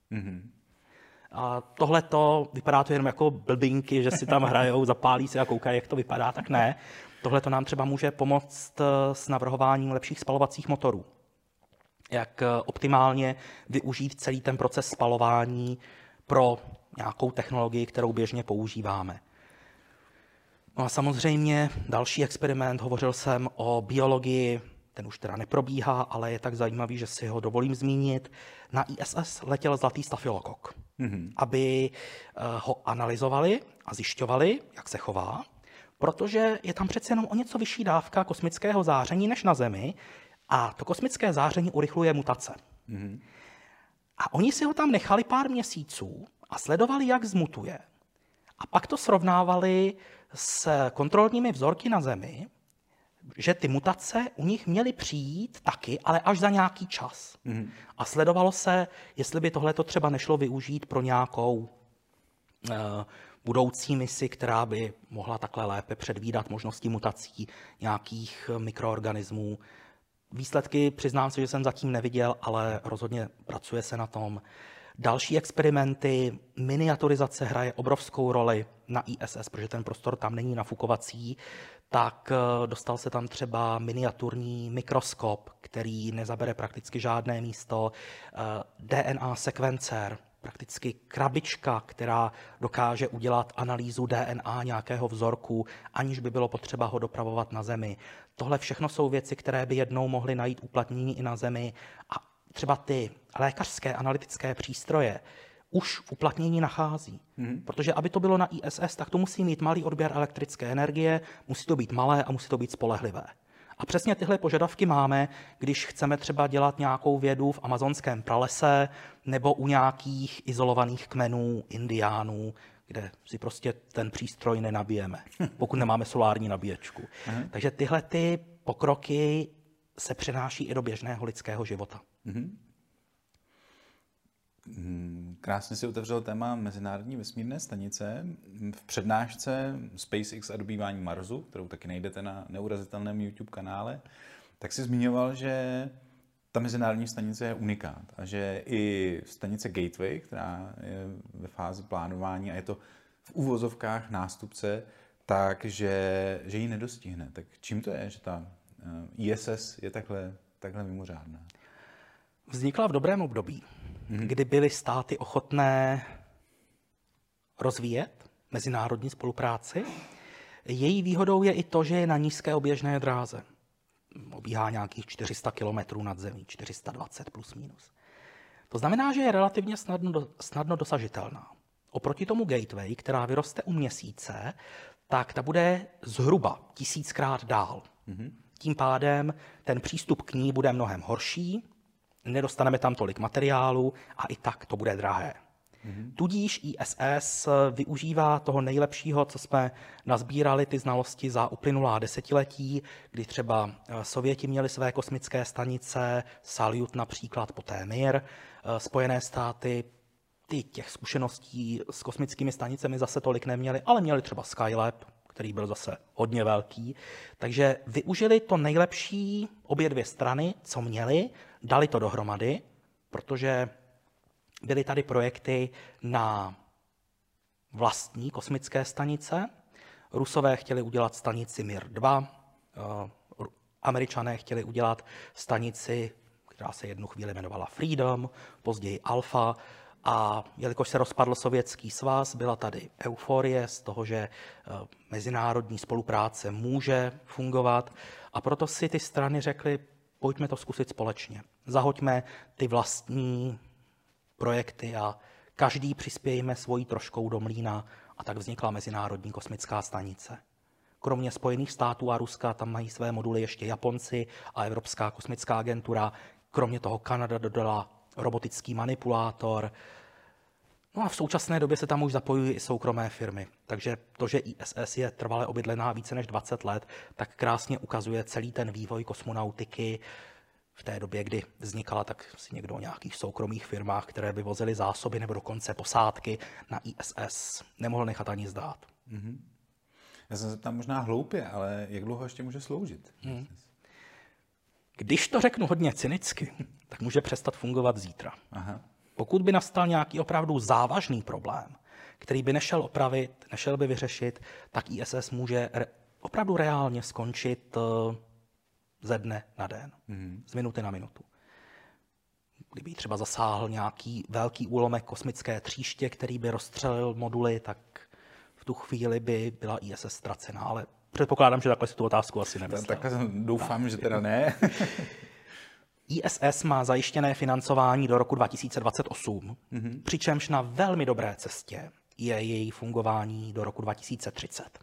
Speaker 2: A tohle to vypadá to jenom jako blbinky, že si tam hrajou, zapálí se a koukají, jak to vypadá, tak ne. Tohle to nám třeba může pomoct s navrhováním lepších spalovacích motorů. Jak optimálně využít celý ten proces spalování pro nějakou technologii, kterou běžně používáme. No a samozřejmě další experiment, hovořil jsem o biologii, ten už teda neprobíhá, ale je tak zajímavý, že si ho dovolím zmínit. Na ISS letěl zlatý stafylokok, aby ho analyzovali a zjišťovali, jak se chová, protože je tam přece jenom o něco vyšší dávka kosmického záření než na Zemi a to kosmické záření urychluje mutace. A oni si ho tam nechali pár měsíců a sledovali, jak zmutuje. A pak to srovnávali s kontrolními vzorky na Zemi, že ty mutace u nich měly přijít taky, ale až za nějaký čas. A sledovalo se, jestli by tohleto třeba nešlo využít pro nějakou budoucí misi, která by mohla takhle lépe předvídat možnosti mutací nějakých mikroorganismů. Výsledky, přiznám se, že jsem zatím neviděl, ale rozhodně pracuje se na tom. Další experimenty, miniaturizace hraje obrovskou roli na ISS, protože ten prostor tam není nafukovací, tak dostal se tam třeba miniaturní mikroskop, který nezabere prakticky žádné místo, DNA sekvencer, prakticky krabička, která dokáže udělat analýzu DNA nějakého vzorku, aniž by bylo potřeba ho dopravovat na Zemi. Tohle všechno jsou věci, které by jednou mohly najít uplatnění i na Zemi a třeba ty lékařské analytické přístroje už v uplatnění nachází. Protože aby to bylo na ISS, tak to musí mít malý odběr elektrické energie, musí to být malé a musí to být spolehlivé. A přesně tyhle požadavky máme, když chceme třeba dělat nějakou vědu v amazonském pralese nebo u nějakých izolovaných kmenů indiánů, kde si prostě ten přístroj nenabijeme, pokud nemáme solární nabíječku. Takže tyhle ty pokroky se přenáší i do běžného lidského života.
Speaker 1: Krásně si otevřel téma Mezinárodní vesmírné stanice. V přednášce SpaceX a dobývání Marsu, kterou taky najdete na neurazitelném YouTube kanále, tak si zmiňoval, že ta Mezinárodní stanice je unikát a že i stanice Gateway, která je ve fázi plánování a je to v uvozovkách nástupce, takže ji nedostihne. Tak čím to je, že ta ISS je takhle mimořádná?
Speaker 2: Vznikla v dobrém období, kdy byly státy ochotné rozvíjet mezinárodní spolupráci. Její výhodou je i to, že je na nízké oběžné dráze. Obíhá nějakých 400 km nad zemí, 420 plus minus. To znamená, že je relativně snadno dosažitelná. Oproti tomu Gateway, která vyroste u Měsíce, tak ta bude zhruba 1000krát dál. Tím pádem ten přístup k ní bude mnohem horší, nedostaneme tam tolik materiálu a i tak to bude drahé. Tudíž ISS využívá toho nejlepšího, co jsme nazbírali ty znalosti za uplynulá desetiletí, kdy třeba Sověti měli své kosmické stanice, Saljut například, poté Mir, Spojené státy, těch zkušeností s kosmickými stanicemi zase tolik neměli, ale měli třeba Skylab, který byl zase hodně velký. Takže využili to nejlepší obě dvě strany, co měli, dali to dohromady, protože byly tady projekty na vlastní kosmické stanice. Rusové chtěli udělat stanici Mir 2, Američané chtěli udělat stanici, která se jednu chvíli jmenovala Freedom, později Alpha. A jelikož se rozpadl Sovětský svaz, byla tady euforie z toho, že mezinárodní spolupráce může fungovat a proto si ty strany řekly, pojďme to zkusit společně. Zahoďme ty vlastní projekty a každý přispějme svojí troškou do mlýna a tak vznikla Mezinárodní kosmická stanice. Kromě Spojených států a Ruska tam mají své moduly ještě Japonci a Evropská kosmická agentura. Kromě toho Kanada dodala robotický manipulátor. No a v současné době se tam už zapojují i soukromé firmy. Takže to, že ISS je trvale obydlená více než 20 let, tak krásně ukazuje celý ten vývoj kosmonautiky. V té době, kdy vznikala, tak si někdo o nějakých soukromých firmách, které by vozily zásoby nebo dokonce posádky na ISS, nemohl nechat ani zdát.
Speaker 1: Já jsem se tam možná hloupě, ale jak dlouho ještě může sloužit?
Speaker 2: Když to řeknu hodně cynicky, tak může přestat fungovat zítra.
Speaker 1: Aha.
Speaker 2: Pokud by nastal nějaký opravdu závažný problém, který by nešel opravit, nešel by vyřešit, tak ISS může opravdu reálně skončit ze dne na den, z minuty na minutu. Kdyby třeba zasáhl nějaký velký úlomek kosmické tříště, který by rozstřelil moduly, tak v tu chvíli by byla ISS ztracená, ale předpokládám, že takhle si tu otázku asi nemyslel.
Speaker 1: Takhle doufám, že teda ne.
Speaker 2: ISS má zajištěné financování do roku 2028, přičemž na velmi dobré cestě je její fungování do roku 2030.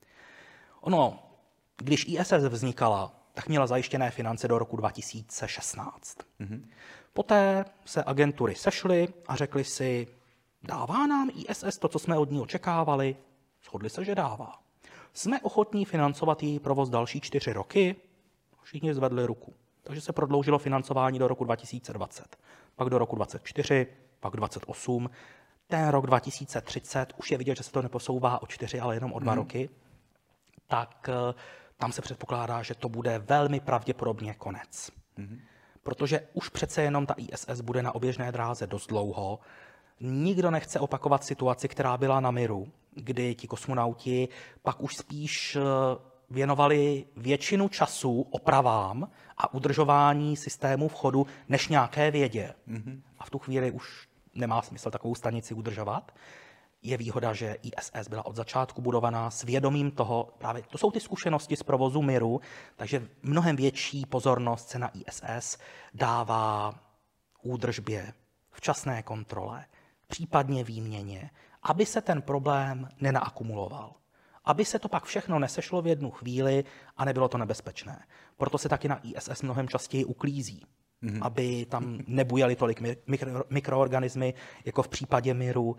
Speaker 2: Ono, když ISS vznikala, tak měla zajištěné finance do roku 2016. Poté se agentury sešly a řekly si, dává nám ISS to, co jsme od ní očekávali? Shodli se, že dává. Jsme ochotní financovat její provoz další 4 roky? Všichni zvedli ruku. Takže se prodloužilo financování do roku 2020, pak do roku 2024, pak 2028. Ten rok 2030, už je vidět, že se to neposouvá o 4, ale jenom o 2 roky, tak tam se předpokládá, že to bude velmi pravděpodobně konec. Protože už přece jenom ta ISS bude na oběžné dráze dost dlouho. Nikdo nechce opakovat situaci, která byla na Miru, kdy ti kosmonauti pak už spíš věnovali většinu času opravám a udržování systému v chodu než nějaké vědě. A v tu chvíli už nemá smysl takovou stanici udržovat. Je výhoda, že ISS byla od začátku budovaná s vědomím toho, právě to jsou ty zkušenosti z provozu Miru, takže mnohem větší pozornost se na ISS dává údržbě, včasné kontrole, případně výměně, aby se ten problém nenaakumuloval. Aby se to pak všechno nesešlo v jednu chvíli a nebylo to nebezpečné. Proto se taky na ISS mnohem častěji uklízí, aby tam nebujaly tolik mikroorganismy, jako v případě Miru.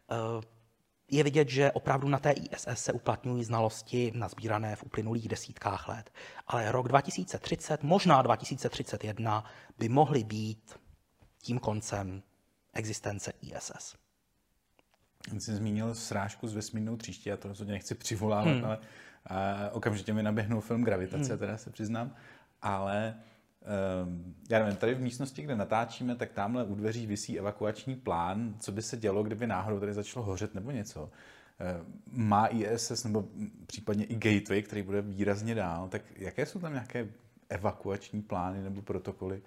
Speaker 2: Je vidět, že opravdu na té ISS se uplatňují znalosti nazbírané v uplynulých desítkách let. Ale rok 2030, možná 2031 by mohly být tím koncem existence ISS.
Speaker 1: Jsi zmínil srážku s vesmírnou tříští, já to rozhodně nechci přivolávat, ale okamžitě mi naběhnul film Gravitace, teda se přiznám, ale já nevím, tady v místnosti, kde natáčíme, tak tamhle u dveří visí evakuační plán, co by se dělo, kdyby náhodou tady začalo hořet nebo něco. Má ISS nebo případně i Gateway, který bude výrazně dál, tak jaké jsou tam nějaké evakuační plány nebo protokoly?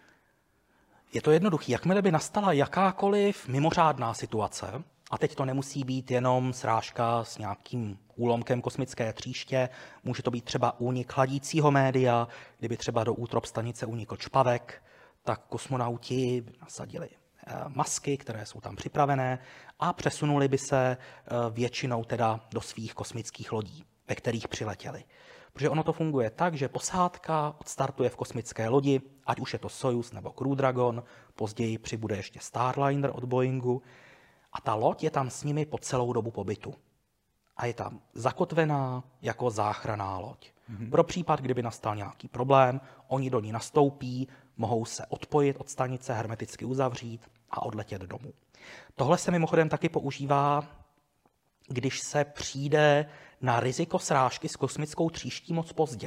Speaker 2: Je to jednoduché. Jakmile by nastala jakákoliv mimořádná situace, a teď to nemusí být jenom srážka s nějakým úlomkem kosmické tříště, může to být třeba únik chladícího média, kdyby třeba do útrop stanice unikl čpavek, tak kosmonauti nasadili masky, které jsou tam připravené a přesunuli by se většinou teda do svých kosmických lodí, ve kterých přiletěli. Protože ono to funguje tak, že posádka odstartuje v kosmické lodi, ať už je to Soyuz nebo Crew Dragon, později přibude ještě Starliner od Boeingu, a ta loď je tam s nimi po celou dobu pobytu. A je tam zakotvená jako záchranná loď. Pro případ, kdyby nastal nějaký problém, oni do ní nastoupí, mohou se odpojit od stanice, hermeticky uzavřít a odletět domů. Tohle se mimochodem taky používá, když se přijde na riziko srážky s kosmickou tříští moc pozdě.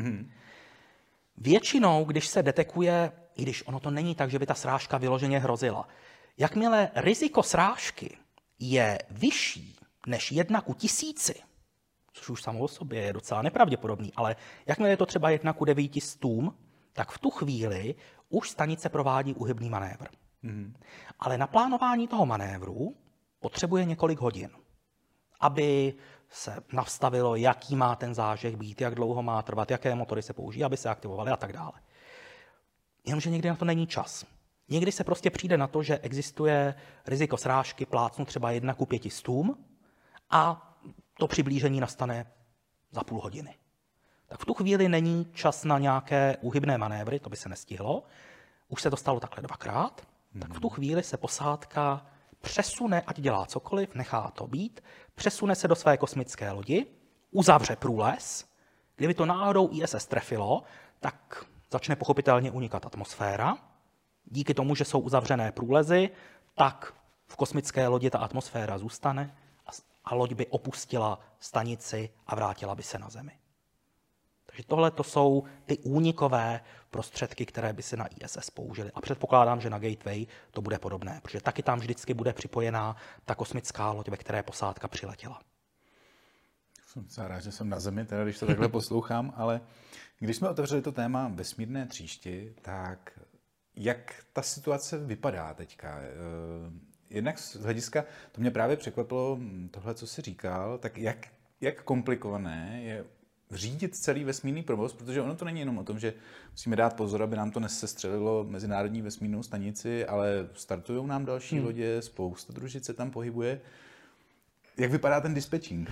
Speaker 2: Většinou, když se detekuje, i když ono to není tak, že by ta srážka vyloženě hrozila, jakmile riziko srážky je vyšší než 1:1000, což už samo o sobě je docela nepravděpodobný, ale jakmile je to třeba 1:900, tak v tu chvíli už stanice provádí úhybný manévr. Ale na plánování toho manévru potřebuje několik hodin, aby se nastavilo, jaký má ten zážeh být, jak dlouho má trvat, jaké motory se použijí, aby se aktivovaly a tak dále. Jenomže někdy na to není čas. Někdy se prostě přijde na to, že existuje riziko srážky, plácnu třeba 1:500 a to přiblížení nastane za půl hodiny. Tak v tu chvíli není čas na nějaké úhybné manévry, to by se nestihlo. Už se to stalo takhle 2krát, tak v tu chvíli se posádka přesune, ať dělá cokoliv, nechá to být, přesune se do své kosmické lodi, uzavře průles, kdyby to náhodou ISS trefilo, tak začne pochopitelně unikat atmosféra. Díky tomu, že jsou uzavřené průlezy, tak v kosmické lodi ta atmosféra zůstane a loď by opustila stanici a vrátila by se na Zemi. Takže tohle to jsou ty únikové prostředky, které by se na ISS použily. A předpokládám, že na Gateway to bude podobné, protože taky tam vždycky bude připojená ta kosmická loď, ve které posádka přiletěla.
Speaker 1: Jsem docela rád, že jsem na Zemi, teda, když to takhle poslouchám, ale když jsme otevřeli to téma vesmírné tříšti, tak jak ta situace vypadá teďka? Jednak z hlediska, to mě právě překvapilo tohle, co jsi říkal, tak jak komplikované je řídit celý vesmírný provoz, protože ono to není jenom o tom, že musíme dát pozor, aby nám to nesestřelilo Mezinárodní vesmírnou stanici, ale startují nám další lodě, spousta družic se tam pohybuje. Jak vypadá ten dispatching?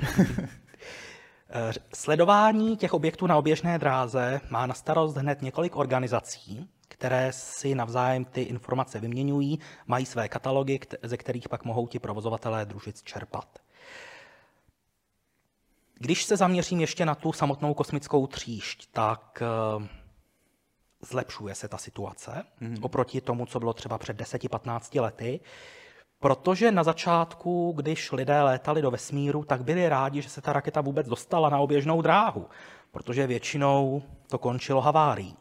Speaker 2: Sledování těch objektů na oběžné dráze má na starost hned několik organizací, které si navzájem ty informace vyměňují, mají své katalogy, ze kterých pak mohou ti provozovatelé družic čerpat. Když se zaměřím ještě na tu samotnou kosmickou tříšť, tak zlepšuje se ta situace oproti tomu, co bylo třeba před 10-15 lety, protože na začátku, když lidé létali do vesmíru, tak byli rádi, že se ta raketa vůbec dostala na oběžnou dráhu, protože většinou to končilo havárií.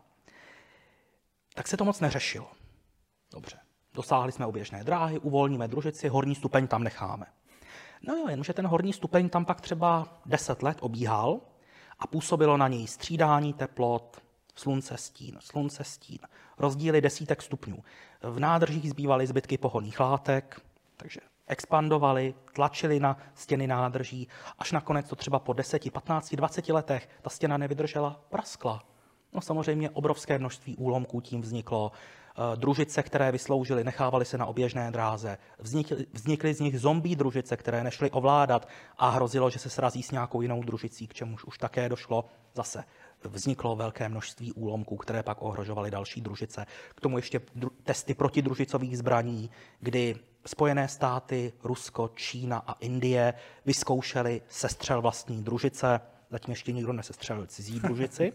Speaker 2: Tak se to moc neřešilo. Dobře, dosáhli jsme oběžné dráhy, uvolníme družici, horní stupeň tam necháme. No jo, jenomže ten horní stupeň tam pak třeba 10 let obíhal a působilo na něj střídání teplot, slunce, stín, rozdíly desítek stupňů. V nádržích zbývaly zbytky pohonných látek, takže expandovali, tlačili na stěny nádrží, až nakonec to třeba po 10, 15, 20 letech ta stěna nevydržela, praskla. No samozřejmě obrovské množství úlomků tím vzniklo. Družice, které vysloužily, nechávaly se na oběžné dráze. Vznikly z nich zombie družice, které nešly ovládat a hrozilo, že se srazí s nějakou jinou družicí, k čemuž už také došlo. Zase vzniklo velké množství úlomků, které pak ohrožovaly další družice. K tomu ještě testy protidružicových zbraní, kdy Spojené státy, Rusko, Čína a Indie vyzkoušely sestřel vlastní družice. Zatím ještě nikdo nesestřelil cizí družici,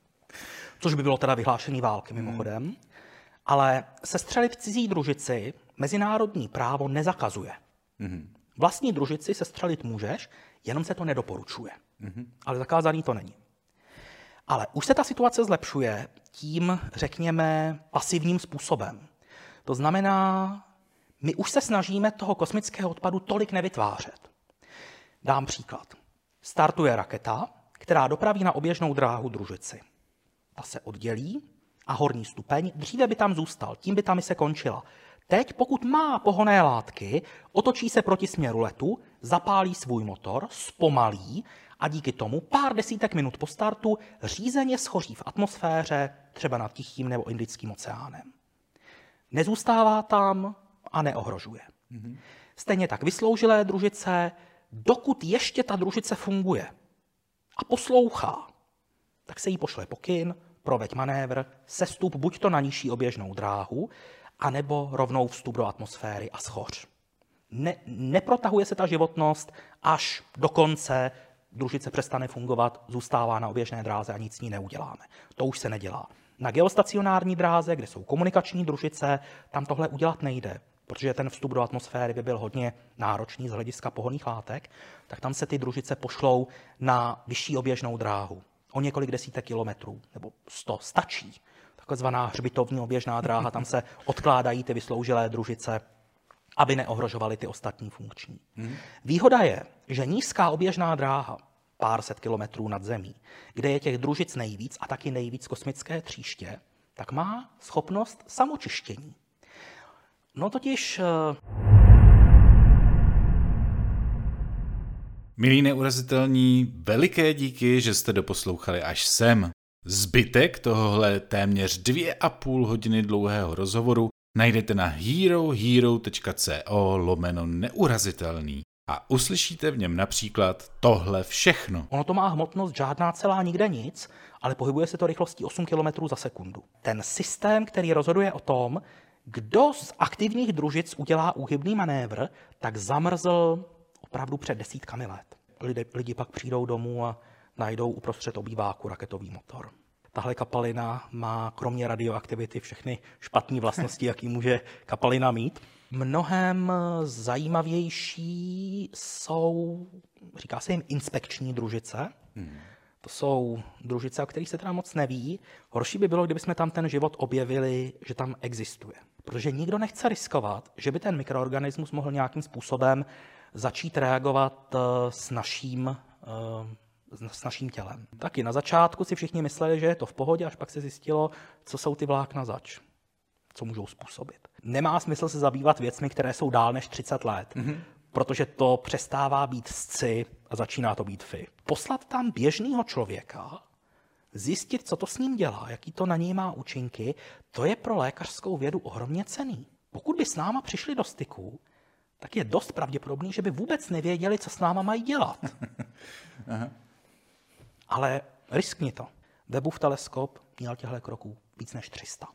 Speaker 2: což by bylo teda vyhlášení války mimochodem. Ale sestřelit cizí družici mezinárodní právo nezakazuje. Vlastní družici sestřelit můžeš, jenom se to nedoporučuje. Ale zakázaný to není. Ale už se ta situace zlepšuje tím, řekněme, pasivním způsobem. To znamená, my už se snažíme toho kosmického odpadu tolik nevytvářet. Dám příklad. Startuje raketa, která dopraví na oběžnou dráhu družici. Ta se oddělí a horní stupeň, dříve by tam zůstal, tím by ta mise končila. Teď, pokud má pohonné látky, otočí se proti směru letu, zapálí svůj motor, zpomalí a díky tomu pár desítek minut po startu řízeně schoří v atmosféře, třeba nad Tichým nebo Indickým oceánem. Nezůstává tam a neohrožuje. Stejně tak vysloužilé družice, dokud ještě ta družice funguje a poslouchá, tak se jí pošle pokyn, proveď manévr, sestup buď to na nižší oběžnou dráhu, anebo rovnou vstup do atmosféry a schoř. Neprotahuje se ta životnost až do konce, družice přestane fungovat, zůstává na oběžné dráze a nic s ní neuděláme. To už se nedělá. Na geostacionární dráze, kde jsou komunikační družice, tam tohle udělat nejde, protože ten vstup do atmosféry by byl hodně náročný z hlediska pohonných látek, tak tam se ty družice pošlou na vyšší oběžnou dráhu. O několik desítek kilometrů, nebo 100, stačí. Takzvaná hřbitovní oběžná dráha, tam se odkládají ty vysloužilé družice, aby neohrožovaly ty ostatní funkční. Výhoda je, že nízká oběžná dráha, pár set kilometrů nad zemí, kde je těch družic nejvíc a taky nejvíc kosmické tříště, tak má schopnost samočištění. No totiž...
Speaker 1: Milí neurazitelní, veliké díky, že jste doposlouchali až sem. Zbytek tohohle téměř 2,5 hodiny dlouhého rozhovoru najdete na herohero.co/neurazitelný a uslyšíte v něm například tohle všechno.
Speaker 2: Ono to má hmotnost žádná celá nikde nic, ale pohybuje se to rychlostí 8 km za sekundu. Ten systém, který rozhoduje o tom, Kdo z aktivních družic udělá úhybný manévr, tak zamrzl opravdu před desítkami let. Lidi pak přijdou domů a najdou uprostřed obýváku raketový motor. Tahle kapalina má kromě radioaktivity všechny špatné vlastnosti, jaký může kapalina mít. Mnohem zajímavější jsou, říká se jim inspekční družice. To jsou družice, o kterých se teda moc neví. Horší by bylo, kdybychom tam ten život objevili, že tam existuje. Protože nikdo nechce riskovat, že by ten mikroorganismus mohl nějakým způsobem začít reagovat s naším tělem. Taky na začátku si všichni mysleli, že je to v pohodě, až pak se zjistilo, co jsou ty vlákna zač, co můžou způsobit. Nemá smysl se zabývat věcmi, které jsou dál než 30 let, protože to přestává být sci a začíná to být fi. Poslat tam běžného člověka, zjistit, co to s ním dělá, jaký to na něj má účinky, to je pro lékařskou vědu ohromně cenný. Pokud by s náma přišli do styku, tak je dost pravděpodobný, že by vůbec nevěděli, co s náma mají dělat. Ale riskni to. Webbův teleskop měl těchto kroků víc než 300.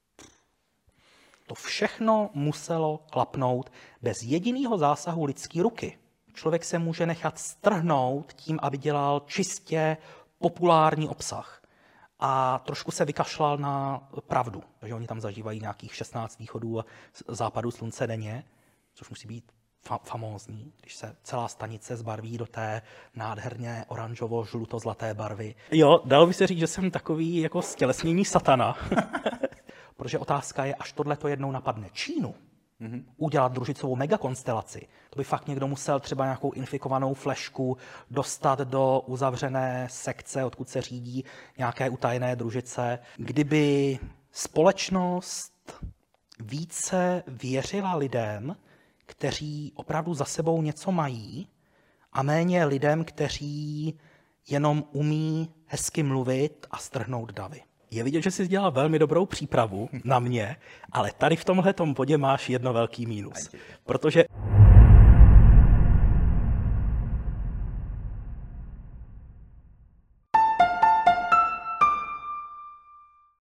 Speaker 2: To všechno muselo klapnout bez jediného zásahu lidské ruky. Člověk se může nechat strhnout tím, aby dělal čistě populární obsah. A trošku se vykašlal na pravdu. Takže oni tam zažívají nějakých 16 východů a západů slunce denně, což musí být famózní, když se celá stanice zbarví do té nádherně oranžovo-žluto-zlaté barvy. Jo, dalo by se říct, že jsem takový jako stělesnění satana. Protože otázka je, až tohle to jednou napadne Čínu, udělat družicovou megakonstelaci, to by fakt někdo musel třeba nějakou infikovanou flešku dostat do uzavřené sekce, odkud se řídí nějaké utajené družice. Kdyby společnost více věřila lidem, kteří opravdu za sebou něco mají, a méně lidem, kteří jenom umí hezky mluvit a strhnout davy. Je vidět, že jsi dělal velmi dobrou přípravu na mě, ale tady v tomhletom bodě máš jedno velký mínus. Protože